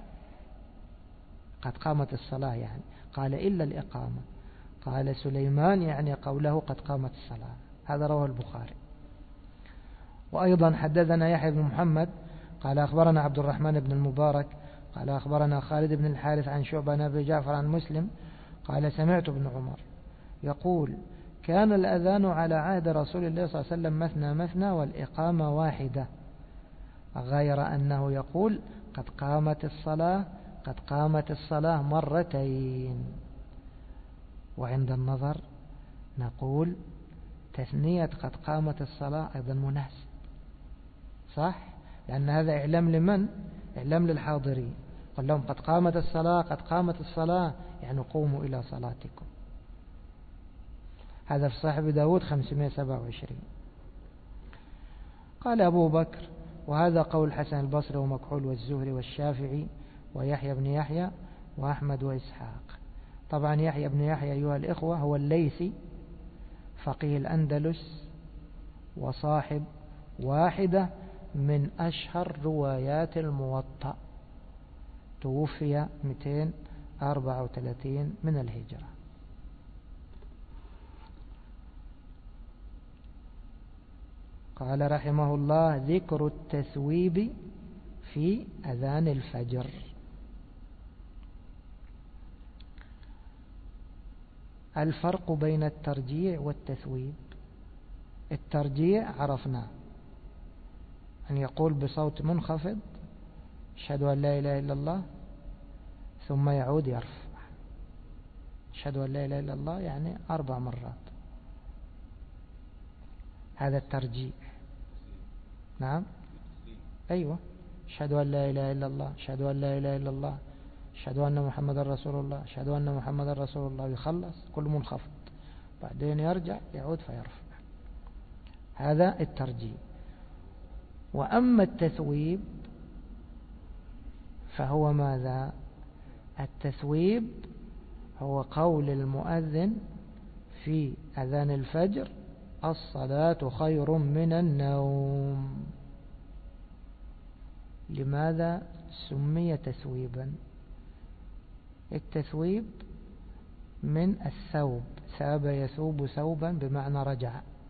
قد قامت الصلاة، يعني قال إلا الإقامة. قال سليمان يعني قوله قد قامت الصلاة. هذا رواه البخاري. وأيضا حدثنا يحيى بن محمد قال أخبرنا عبد الرحمن بن المبارك قال أخبرنا خالد بن الحارث عن شعبة عن أبي جعفر عن مسلم قال سمعت ابن عمر يقول كان الأذان على عهد رسول الله صلى الله عليه وسلم مثنى مثنى والإقامة واحدة، غير أنه يقول قد قامت الصلاة قد قامت الصلاة مرتين. وعند النظر نقول تثنية قد قامت الصلاة أيضا مناسب، صح؟ لأن هذا إعلام لمن؟ إعلام للحاضرين. قل لهم قد قامت الصلاة قد قامت الصلاة، يعني قوموا إلى صلاتكم. هذا في صاحب داود خمسمائة وسبعة وعشرين. قال أبو بكر وهذا قول حسن البصري ومكحول والزهري والشافعي ويحيى بن يحيى وأحمد وإسحاق. طبعا يحيى بن يحيى أيها الإخوة هو الليثي فقيه الأندلس وصاحب واحدة من أشهر روايات الموطأ، توفي مئتين وأربعة وثلاثين من الهجرة. قال رحمه الله ذكر التثويب في أذان الفجر. الفرق بين الترجيع والتثويب. الترجيع عرفناه أن يقول بصوت منخفض أشهد أن لا إله إلا الله ثم يعود يرفع. أشهد أن لا إله إلا الله يعني أربع مرات، هذا الترجيع. نعم أيوة، أشهد أن لا إله إلا الله أشهد أن لا إله إلا الله أشهد أن محمد رسول الله أشهد أن محمد رسول الله، يخلص كل منخفض بعدين يرجع يعود فيرفع، هذا الترجيع. وأما التثويب فهو ماذا؟ التثويب هو قول المؤذن في أذان الفجر الصلاة خير من النوم. لماذا سمي تثويبا؟ التثويب من الثوب، ثاب يثوب ثوبا بمعنى رجع،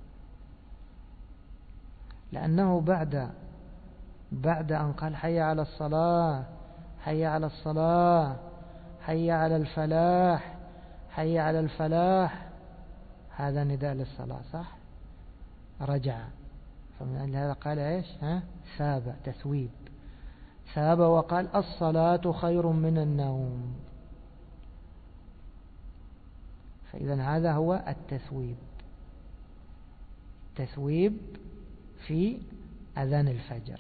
لأنه بعد بعد أن قال حي على الصلاة حي على الصلاة حي على الفلاح حي على الفلاح، هذا نداء للصلاة صح؟ رجع. فمن أجل هذا قال إيش؟ ها؟ ثاب، تثويب، ثاب وقال الصلاة خير من النوم. فإذا هذا هو التثويب، تثويب في أذان الفجر.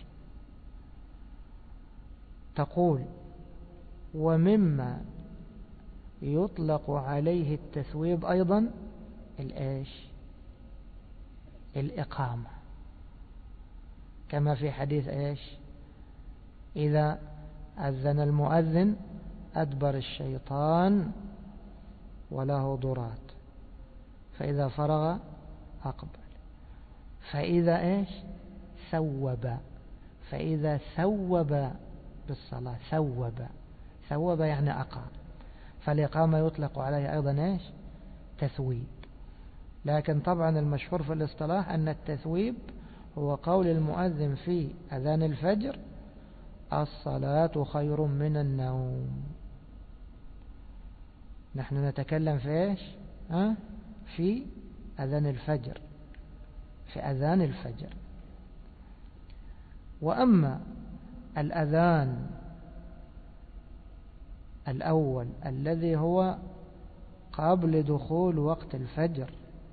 تقول ومما يطلق عليه التثويب أيضا الإيش؟ الإقامة، كما في حديث إيش؟ إذا أذن المؤذن أدبر الشيطان وله ضرات فإذا فرغ أقبل، فإذا إيش؟ ثوب، فإذا ثوب بالصلاة، ثوب ثوب يعني أقام. فالإقامة يطلق عليه أيضا إيش؟ تثويب. لكن طبعا المشهور في الاصطلاح أن التثويب هو قول المؤذن في أذان الفجر الصلاة خير من النوم. نحن نتكلم في إيش؟ ها؟ في أذان الفجر، في أذان الفجر. وأما الأذان الأول الذي هو قبل دخول وقت الفجر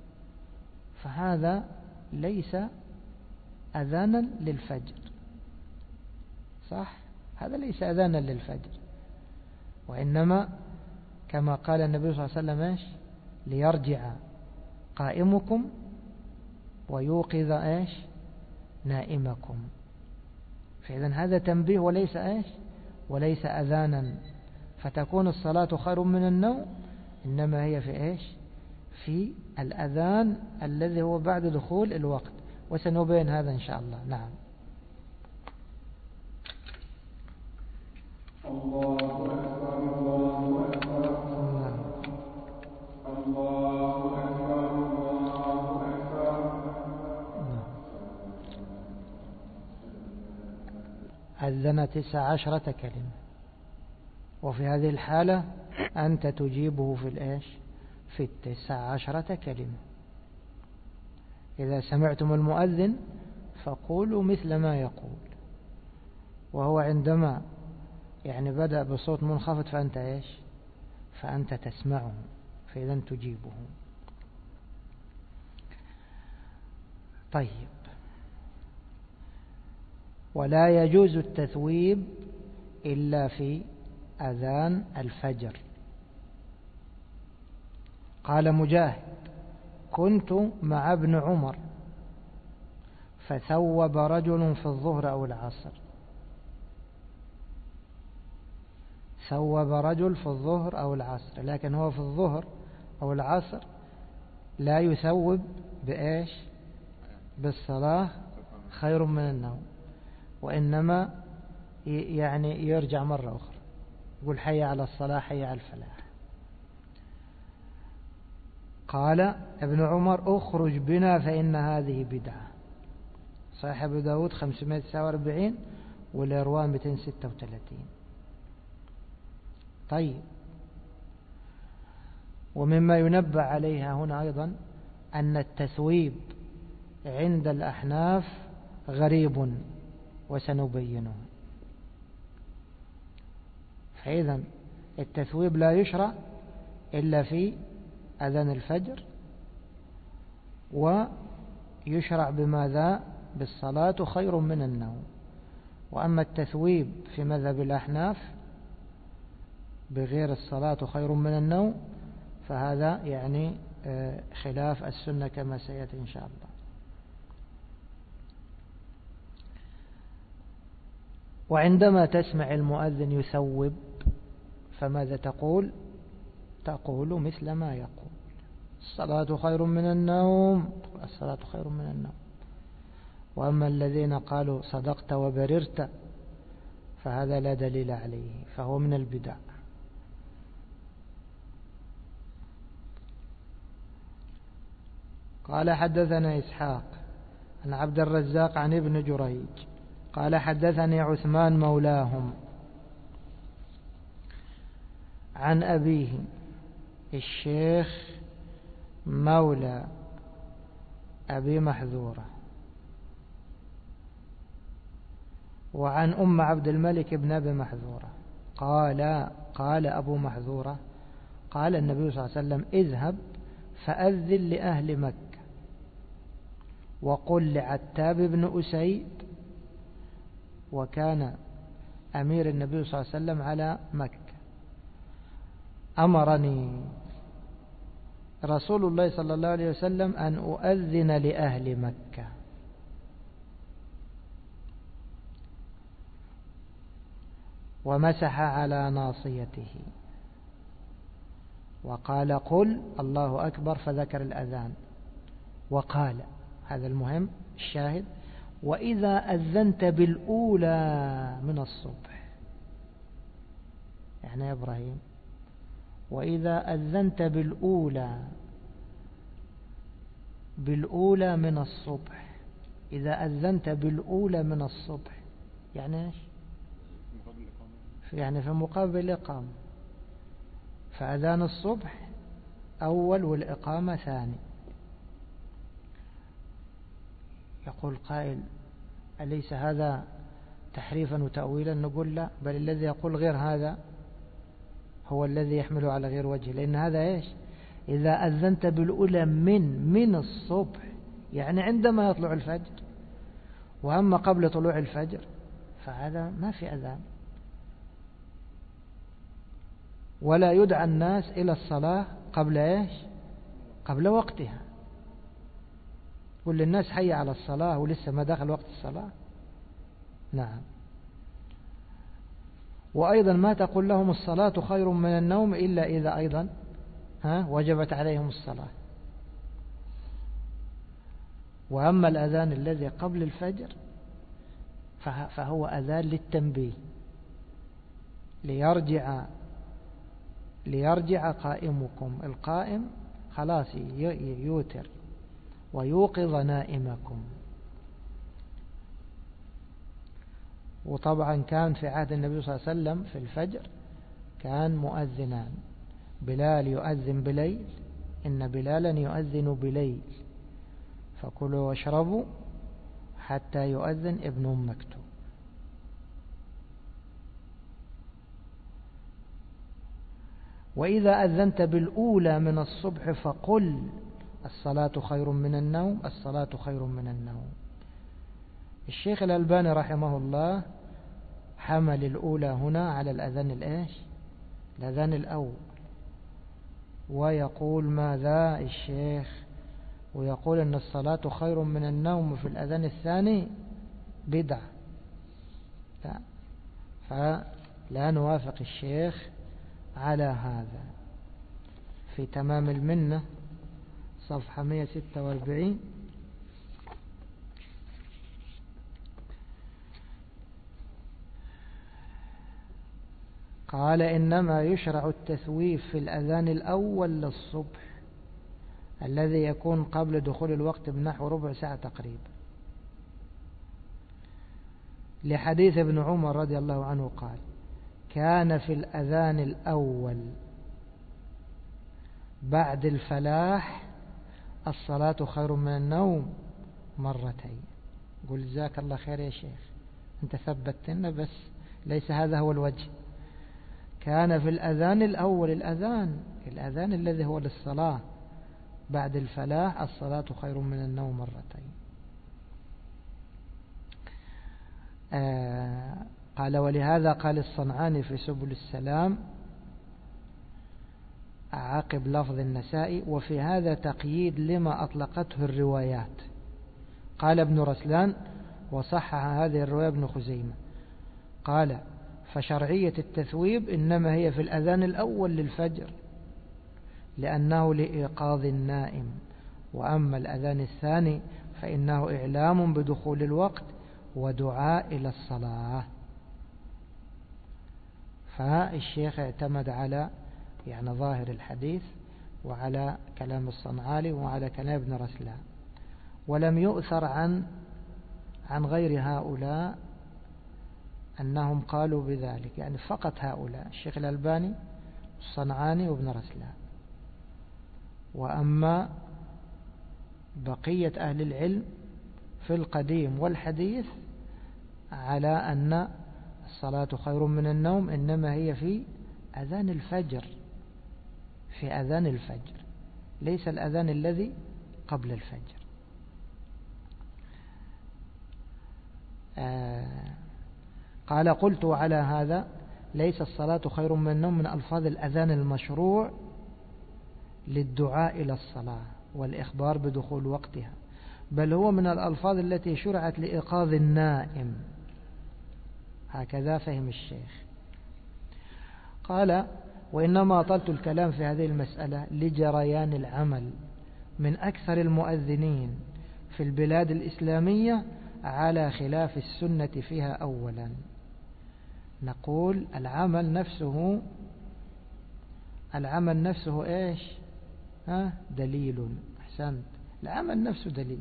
فهذا ليس أذانا للفجر، صح؟ هذا ليس أذانا للفجر، وإنما كما قال النبي صلى الله عليه وسلم إيش؟ ليرجع قائمكم ويوقظ إيش؟ نائمكم. فإذن هذا تنبيه وليس إيش؟ وليس أذانا. فتكون الصلاة خير من النوم إنما هي في إيش؟ في الأذان الذي هو بعد دخول الوقت، وسنبين هذا إن شاء الله. نعم. الله أكبر الله أكبر الله أكبر الله أكبر. أذن تسع عشرة كلمة، وفي هذه الحالة أنت تجيبه في الإيش؟ في التسع عشرة كلمة. إذا سمعتم المؤذن فقولوا مثل ما يقول، وهو عندما يعني بدأ بصوت منخفض فأنت إيش؟ فأنت تسمعه، فإذا تجيبه. طيب. ولا يجوز التثويب إلا في أذان الفجر. قال مجاهد: كنت مع ابن عمر فثوب رجل في الظهر أو العصر. ثوب رجل في الظهر أو العصر، لكن هو في الظهر أو العصر لا يثوب بإيش؟ بالصلاة خير من النوم، وإنما يعني يرجع مرة أخرى يقول حي على الصلاة حي على الفلاح. قال ابن عمر: اخرج بنا فإن هذه بدعة. صحيح أبو داود خمسمائة وتسعة وأربعين والإروان مئتين وستة وثلاثين. طيب. ومما ينبه عليها هنا أيضا أن التثويب عند الأحناف غريب وسنبينه. فإذا التثويب لا يشرع إلا في أذان الفجر، ويشرع بماذا؟ بالصلاة خير من النوم. وأما التثويب في مذهب الأحناف بغير الصلاة خير من النوم فهذا يعني خلاف السنة كما سيأتي إن شاء الله. وعندما تسمع المؤذن يثوب فماذا تقول؟ تقول مثل ما يقول: الصلاة خير من النوم، الصلاة خير من النوم. وأما الذين قالوا صدقت وبررت فهذا لا دليل عليه، فهو من البدع. قال حدثنا إسحاق عن عبد الرزاق عن ابن جريج قال حدثني عثمان مولاهم عن أبيه الشيخ مولى أبي محذورة، وعن أم عبد الملك بن أبي محذورة قال قال أبو محذورة: قال النبي صلى الله عليه وسلم: اذهب فأذن لأهل مكة وقل لعتاب بن أسيد، وكان أمير النبي صلى الله عليه وسلم على مكة: أمرني رسول الله صلى الله عليه وسلم أن أؤذن لأهل مكة. ومسح على ناصيته وقال: قل الله أكبر، فذكر الأذان وقال، هذا المهم الشاهد: وإذا أذنت بالأولى من الصبح. يعني يا إبراهيم، وإذا أذنت بالأولى بالأولى من الصبح. إذا أذنت بالأولى من الصبح يعني إيش؟ يعني في مقابل الإقامة، فأذان الصبح أول والإقامة ثاني. يقول قائل أليس هذا تحريفا وتأويلا؟ نقول لا، بل الذي يقول غير هذا هو الذي يحمله على غير وجه، لأن هذا إيش؟ إذا أذنت بالأولى من من الصبح يعني عندما يطلع الفجر، وأما قبل طلوع الفجر فهذا ما في أذان، ولا يدعى الناس إلى الصلاة قبل إيش؟ قبل وقتها. قل للناس حي على الصلاة ولسه ما دخل وقت الصلاة؟ نعم. وأيضا ما تقول لهم الصلاة خير من النوم إلا إذا أيضا ها وجبت عليهم الصلاة. وأما الأذان الذي قبل الفجر فهو أذان للتنبيه، ليرجع ليرجع قائمكم، القائم خلاص يوتر ويوقظ نائمكم. وطبعا كان في عهد النبي صلى الله عليه وسلم في الفجر كان مؤذنان، بلال يؤذن بليل، إن بلالا يؤذن بليل، فكلوا واشربوا حتى يؤذن ابن أم مكتوم. وإذا أذنت بالأولى من الصبح فقل الصلاة خير من النوم، الصلاة خير من النوم. الشيخ الألباني رحمه الله حمل الأولى هنا على الأذان الإيش؟ الأذان الأول. ويقول ماذا الشيخ؟ ويقول أن الصلاة خير من النوم في الأذان الثاني بدعة. لا، فلا نوافق الشيخ على هذا. في تمام المنة صفحة مئة وستة وأربعين قال إنما يشرع التثويف في الأذان الأول للصبح الذي يكون قبل دخول الوقت بنحو ربع ساعة تقريبا، لحديث ابن عمر رضي الله عنه قال كان في الأذان الأول بعد الفلاح الصلاة خير من النوم مرتين. قل جزاك الله خير يا شيخ، أنت ثبتنا، بس ليس هذا هو الوجه. كان في الأذان الأول، الأذان الأذان الذي هو للصلاة بعد الفلاح الصلاة خير من النوم مرتين. آه قال ولهذا قال الصنعاني في سبل السلام عقب لفظ النسائي وفي هذا تقييد لما أطلقته الروايات. قال ابن رسلان وصحح هذه الرواية ابن خزيمة، قال فشرعية التثويب إنما هي في الأذان الأول للفجر لأنه لإيقاظ النائم، وأما الأذان الثاني فإنه إعلام بدخول الوقت ودعاء إلى الصلاة. فالشيخ اعتمد على يعني ظاهر الحديث وعلى كلام الصنعاني وعلى كلام ابن رسلان، ولم يؤثر عن عن غير هؤلاء أنهم قالوا بذلك، يعني فقط هؤلاء الشيخ الألباني الصنعاني وابن رسلان. وأما بقية أهل العلم في القديم والحديث على أن الصلاة خير من النوم إنما هي في أذان الفجر، في أذان الفجر، ليس الأذان الذي قبل الفجر. آه قال قلت على هذا ليس الصلاة خير من النوم من ألفاظ الأذان المشروع للدعاء إلى الصلاة والإخبار بدخول وقتها، بل هو من الألفاظ التي شرعت لإيقاظ النائم. هكذا فهم الشيخ. قال وإنما طلت الكلام في هذه المسألة لجريان العمل من أكثر المؤذنين في البلاد الإسلامية على خلاف السنة فيها. أولا نقول العمل نفسه العمل نفسه إيش؟ ها دليل. أحسنت، العمل نفسه دليل،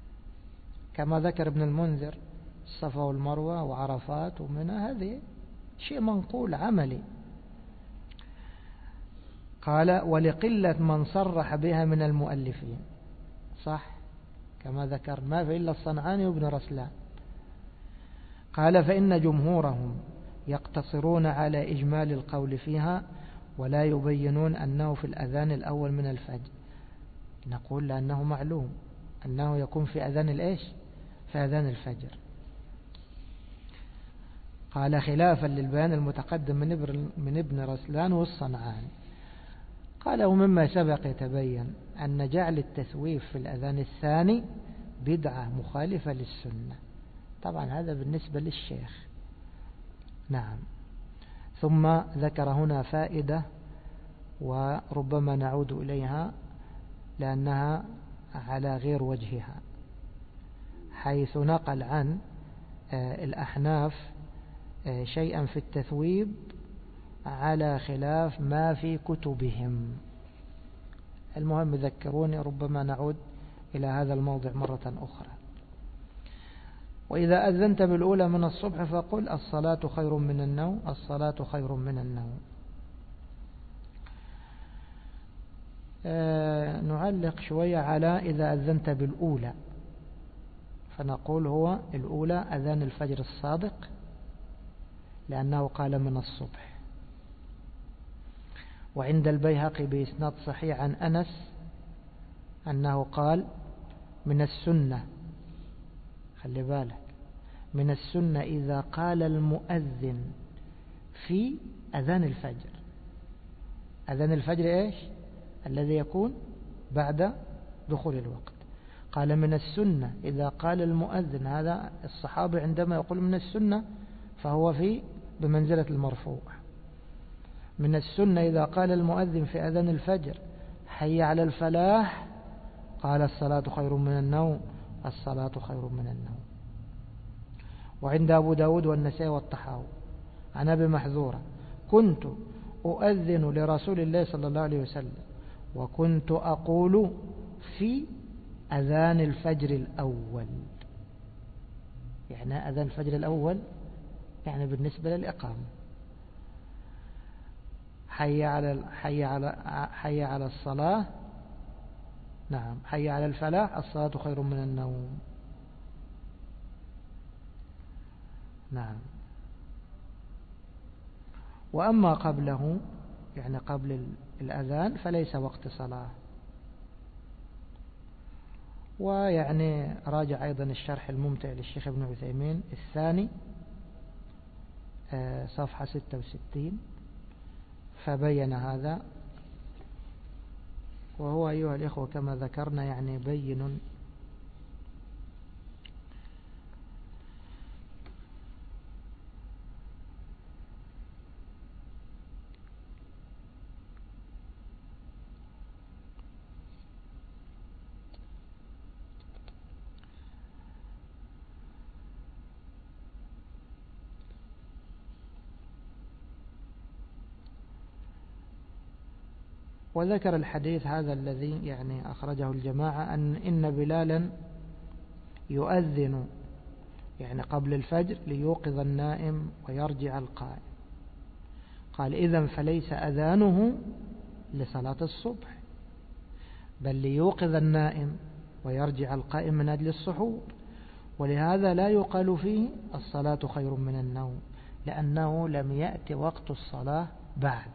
كما ذكر ابن المنذر الصفا والمروة وعرفات ومنى، هذه شيء منقول عملي. قال ولقلة من صرح بها من المؤلفين، صح كما ذكر ما في إلا الصنعاني وابن رسلان. قال فإن جمهورهم يقتصرون على إجمال القول فيها ولا يبينون أنه في الأذان الأول من الفجر. نقول لأنه معلوم أنه يكون في أذان الإيش؟ في أذان الفجر. قال خلافا للبيان المتقدم من ابن رسلان والصنعاني. قال ومما سبق يتبين أن جعل التثويف في الأذان الثاني بدعة مخالفة للسنة. طبعا هذا بالنسبة للشيخ. نعم. ثم ذكر هنا فائدة وربما نعود إليها لأنها على غير وجهها، حيث نقل عن الأحناف شيئا في التثويب على خلاف ما في كتبهم. المهم ذكروني، ربما نعود إلى هذا الموضع مرة أخرى. وإذا أذنت بالأولى من الصبح فقل الصلاة خير من النوم، الصلاة خير من النوم. آه نعلق شوية على إذا أذنت بالأولى، فنقول هو الأولى أذان الفجر الصادق لأنه قال من الصبح. وعند البيهقي بإسناد صحيح عن أنس أنه قال من السنة، خلي بالك، من السنة إذا قال المؤذن في أذان الفجر. أذان الفجر إيش؟ الذي يكون بعد دخول الوقت. قال من السنة إذا قال المؤذن، هذا الصحابي عندما يقول من السنة فهو في بمنزلة المرفوع. من السنة إذا قال المؤذن في أذان الفجر حي على الفلاح، قال الصلاة خير من النوم، الصلاة خير من النوم. وعند أبو داود والنسائي والطحاوي عن أبي محذورة كنت أؤذن لرسول الله صلى الله عليه وسلم وكنت أقول في أذان الفجر الأول. يعني أذان الفجر الأول يعني بالنسبة للإقامة، حي على حي على حي على الصلاة، نعم، حي على الفلاح، الصلاة خير من النوم. نعم. وأما قبله يعني قبل الأذان فليس وقت صلاة. ويعني راجع أيضا الشرح الممتع للشيخ ابن عثيمين الثاني صفحة ستة وستين فبين هذا. وهو أيها الإخوة كما ذكرنا يعني بين وذكر الحديث هذا الذي يعني أخرجه الجماعة أن إن بلالا يؤذن يعني قبل الفجر ليوقظ النائم ويرجع القائم. قال إذن فليس أذانه لصلاة الصبح بل ليوقظ النائم ويرجع القائم من أجل السحور. ولهذا لا يقال فيه الصلاة خير من النوم لأنه لم يأتي وقت الصلاة بعد.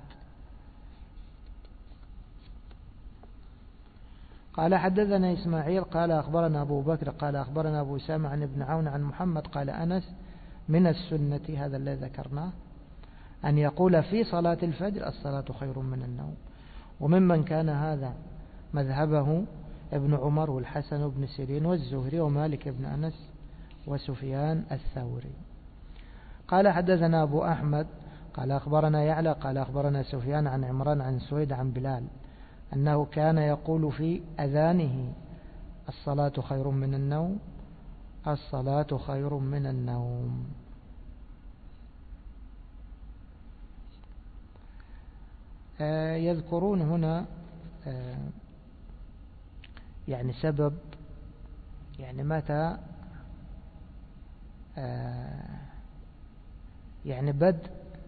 قال حدثنا إسماعيل قال أخبرنا أبو بكر قال أخبرنا أبو سامع عن ابن عون عن محمد قال أنس من السنة، هذا الذي ذكرناه، أن يقول في صلاة الفجر الصلاة خير من النوم. وممن كان هذا مذهبه ابن عمر والحسن بن سيرين والزهري ومالك بن أنس وسفيان الثوري. قال حدثنا أبو أحمد قال أخبرنا يعلى قال أخبرنا سفيان عن عمران عن سويد عن بلال أنه كان يقول في أذانه الصلاة خير من النوم، الصلاة خير من النوم. آه يذكرون هنا آه يعني سبب يعني متى آه يعني بدء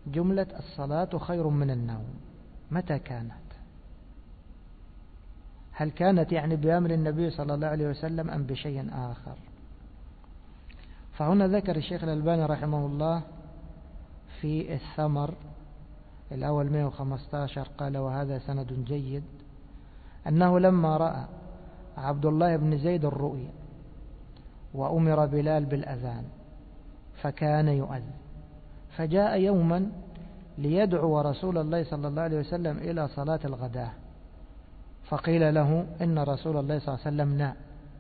جملة الصلاة خير من النوم متى كانت؟ هل كانت يعني بأمر النبي صلى الله عليه وسلم أم بشيء آخر؟ فهنا ذكر الشيخ الألباني رحمه الله في الثمر الأول مئة وخمسة عشر قال وهذا سند جيد أنه لما رأى عبد الله بن زيد الرؤيا وأمر بلال بالأذان فكان يؤذن، فجاء يوما ليدعو رسول الله صلى الله عليه وسلم إلى صلاة الغداء، فقيل له إن رسول الله صلى الله عليه وسلم نام،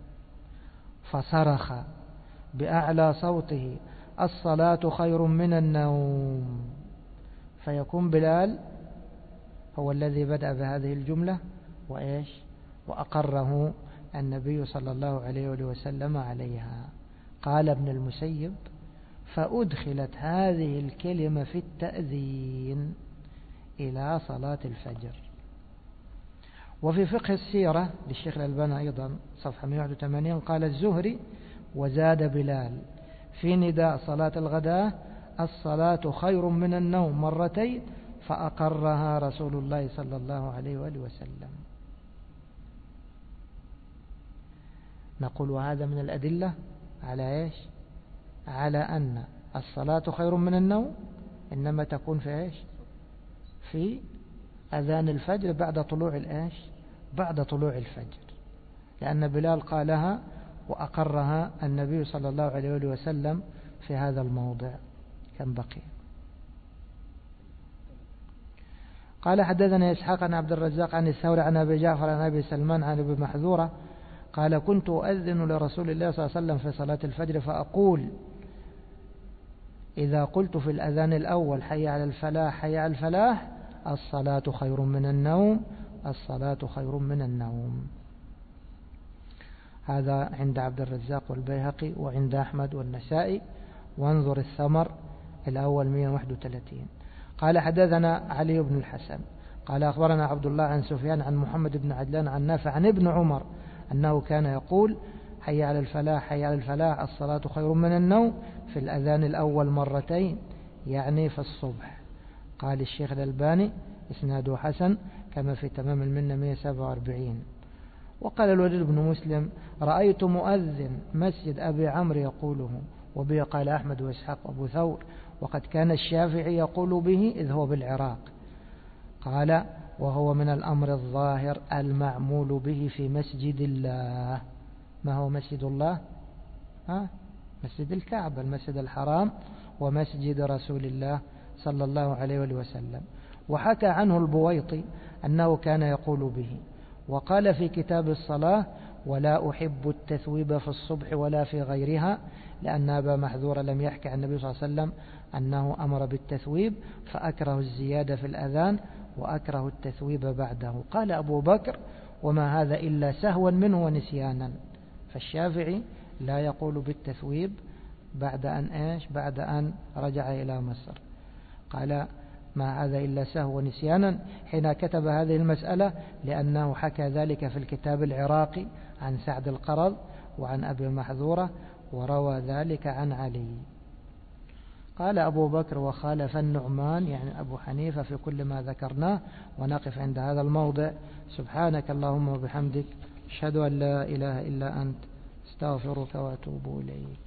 فصرخ بأعلى صوته الصلاة خير من النوم، فيكون بلال هو الذي بدأ بهذه الجملة وإيش وأقره النبي صلى الله عليه وسلم عليها. قال ابن المسيب فأدخلت هذه الكلمة في التأذين إلى صلاة الفجر. وفي فقه السيرة للشيخ الألباني أيضا صفحة مئة وواحد وثمانين قال الزهري وزاد بلال في نداء صلاة الغداء الصلاة خير من النوم مرتين فأقرها رسول الله صلى الله عليه وآله وسلم. نقول وهذا من الأدلة على إيش؟ على أن الصلاة خير من النوم إنما تكون في إيش؟ في أذان الفجر بعد طلوع الإيش؟ بعد طلوع الفجر، لأن بلال قالها وأقرها النبي صلى الله عليه وآله وسلم في هذا الموضع. كم بقي؟ قال حدثنا إسحاق عن عبد الرزاق عن الثوري عن أبي جعفر عن أبي سلمان عن أبي محذورة قال كنت أؤذن لرسول الله صلى الله عليه وسلم في صلاة الفجر فأقول إذا قلت في الأذان الأول حي على الفلاح حي على الفلاح الصلاة خير من النوم الصلاة خير من النوم. هذا عند عبد الرزاق والبيهقي وعند أحمد والنسائي، وانظر الثمر الأول مئة وواحد وثلاثين. قال حدثنا علي بن الحسن قال أخبرنا عبد الله عن سفيان عن محمد بن عجلان عن نافع عن ابن عمر أنه كان يقول حي على الفلاح حي على الفلاح الصلاة خير من النوم في الأذان الأول مرتين يعني في الصبح. قال الشيخ الألباني إسناده حسن كما في تمام المنة مئة وسبعة وأربعين. وقال الوليد بن مسلم رأيت مؤذن مسجد أبي عمرو يقوله، وبه قال أحمد وإسحاق وأبو ثور، وقد كان الشافعي يقول به إذ هو بالعراق. قال وهو من الأمر الظاهر المعمول به في مسجد الله. ما هو مسجد الله؟ ها؟ مسجد الكعبة المسجد الحرام ومسجد رسول الله صلى الله عليه وسلم. وحكى عنه البويطي أنه كان يقول به. وقال في كتاب الصلاة ولا أحب التثويب في الصبح ولا في غيرها، لأن أبا محذور لم يحكي عن النبي صلى الله عليه وسلم أنه أمر بالتثويب، فأكره الزيادة في الأذان وأكره التثويب بعده. قال أبو بكر وما هذا إلا سهوا منه ونسيانا. فالشافعي لا يقول بالتثويب بعد أن إيش؟ بعد أن رجع إلى مصر. قال ما هذا إلا سهو ونسيانا حين كتب هذه المسألة، لأنه حكى ذلك في الكتاب العراقي عن سعد القرض وعن أبي محذورة، وروى ذلك عن علي. قال أبو بكر وخالف النعمان يعني أبو حنيفة في كل ما ذكرناه. ونقف عند هذا الموضع. سبحانك اللهم وبحمدك أشهد أن لا إله إلا أنت استغفرك وأتوب إليك.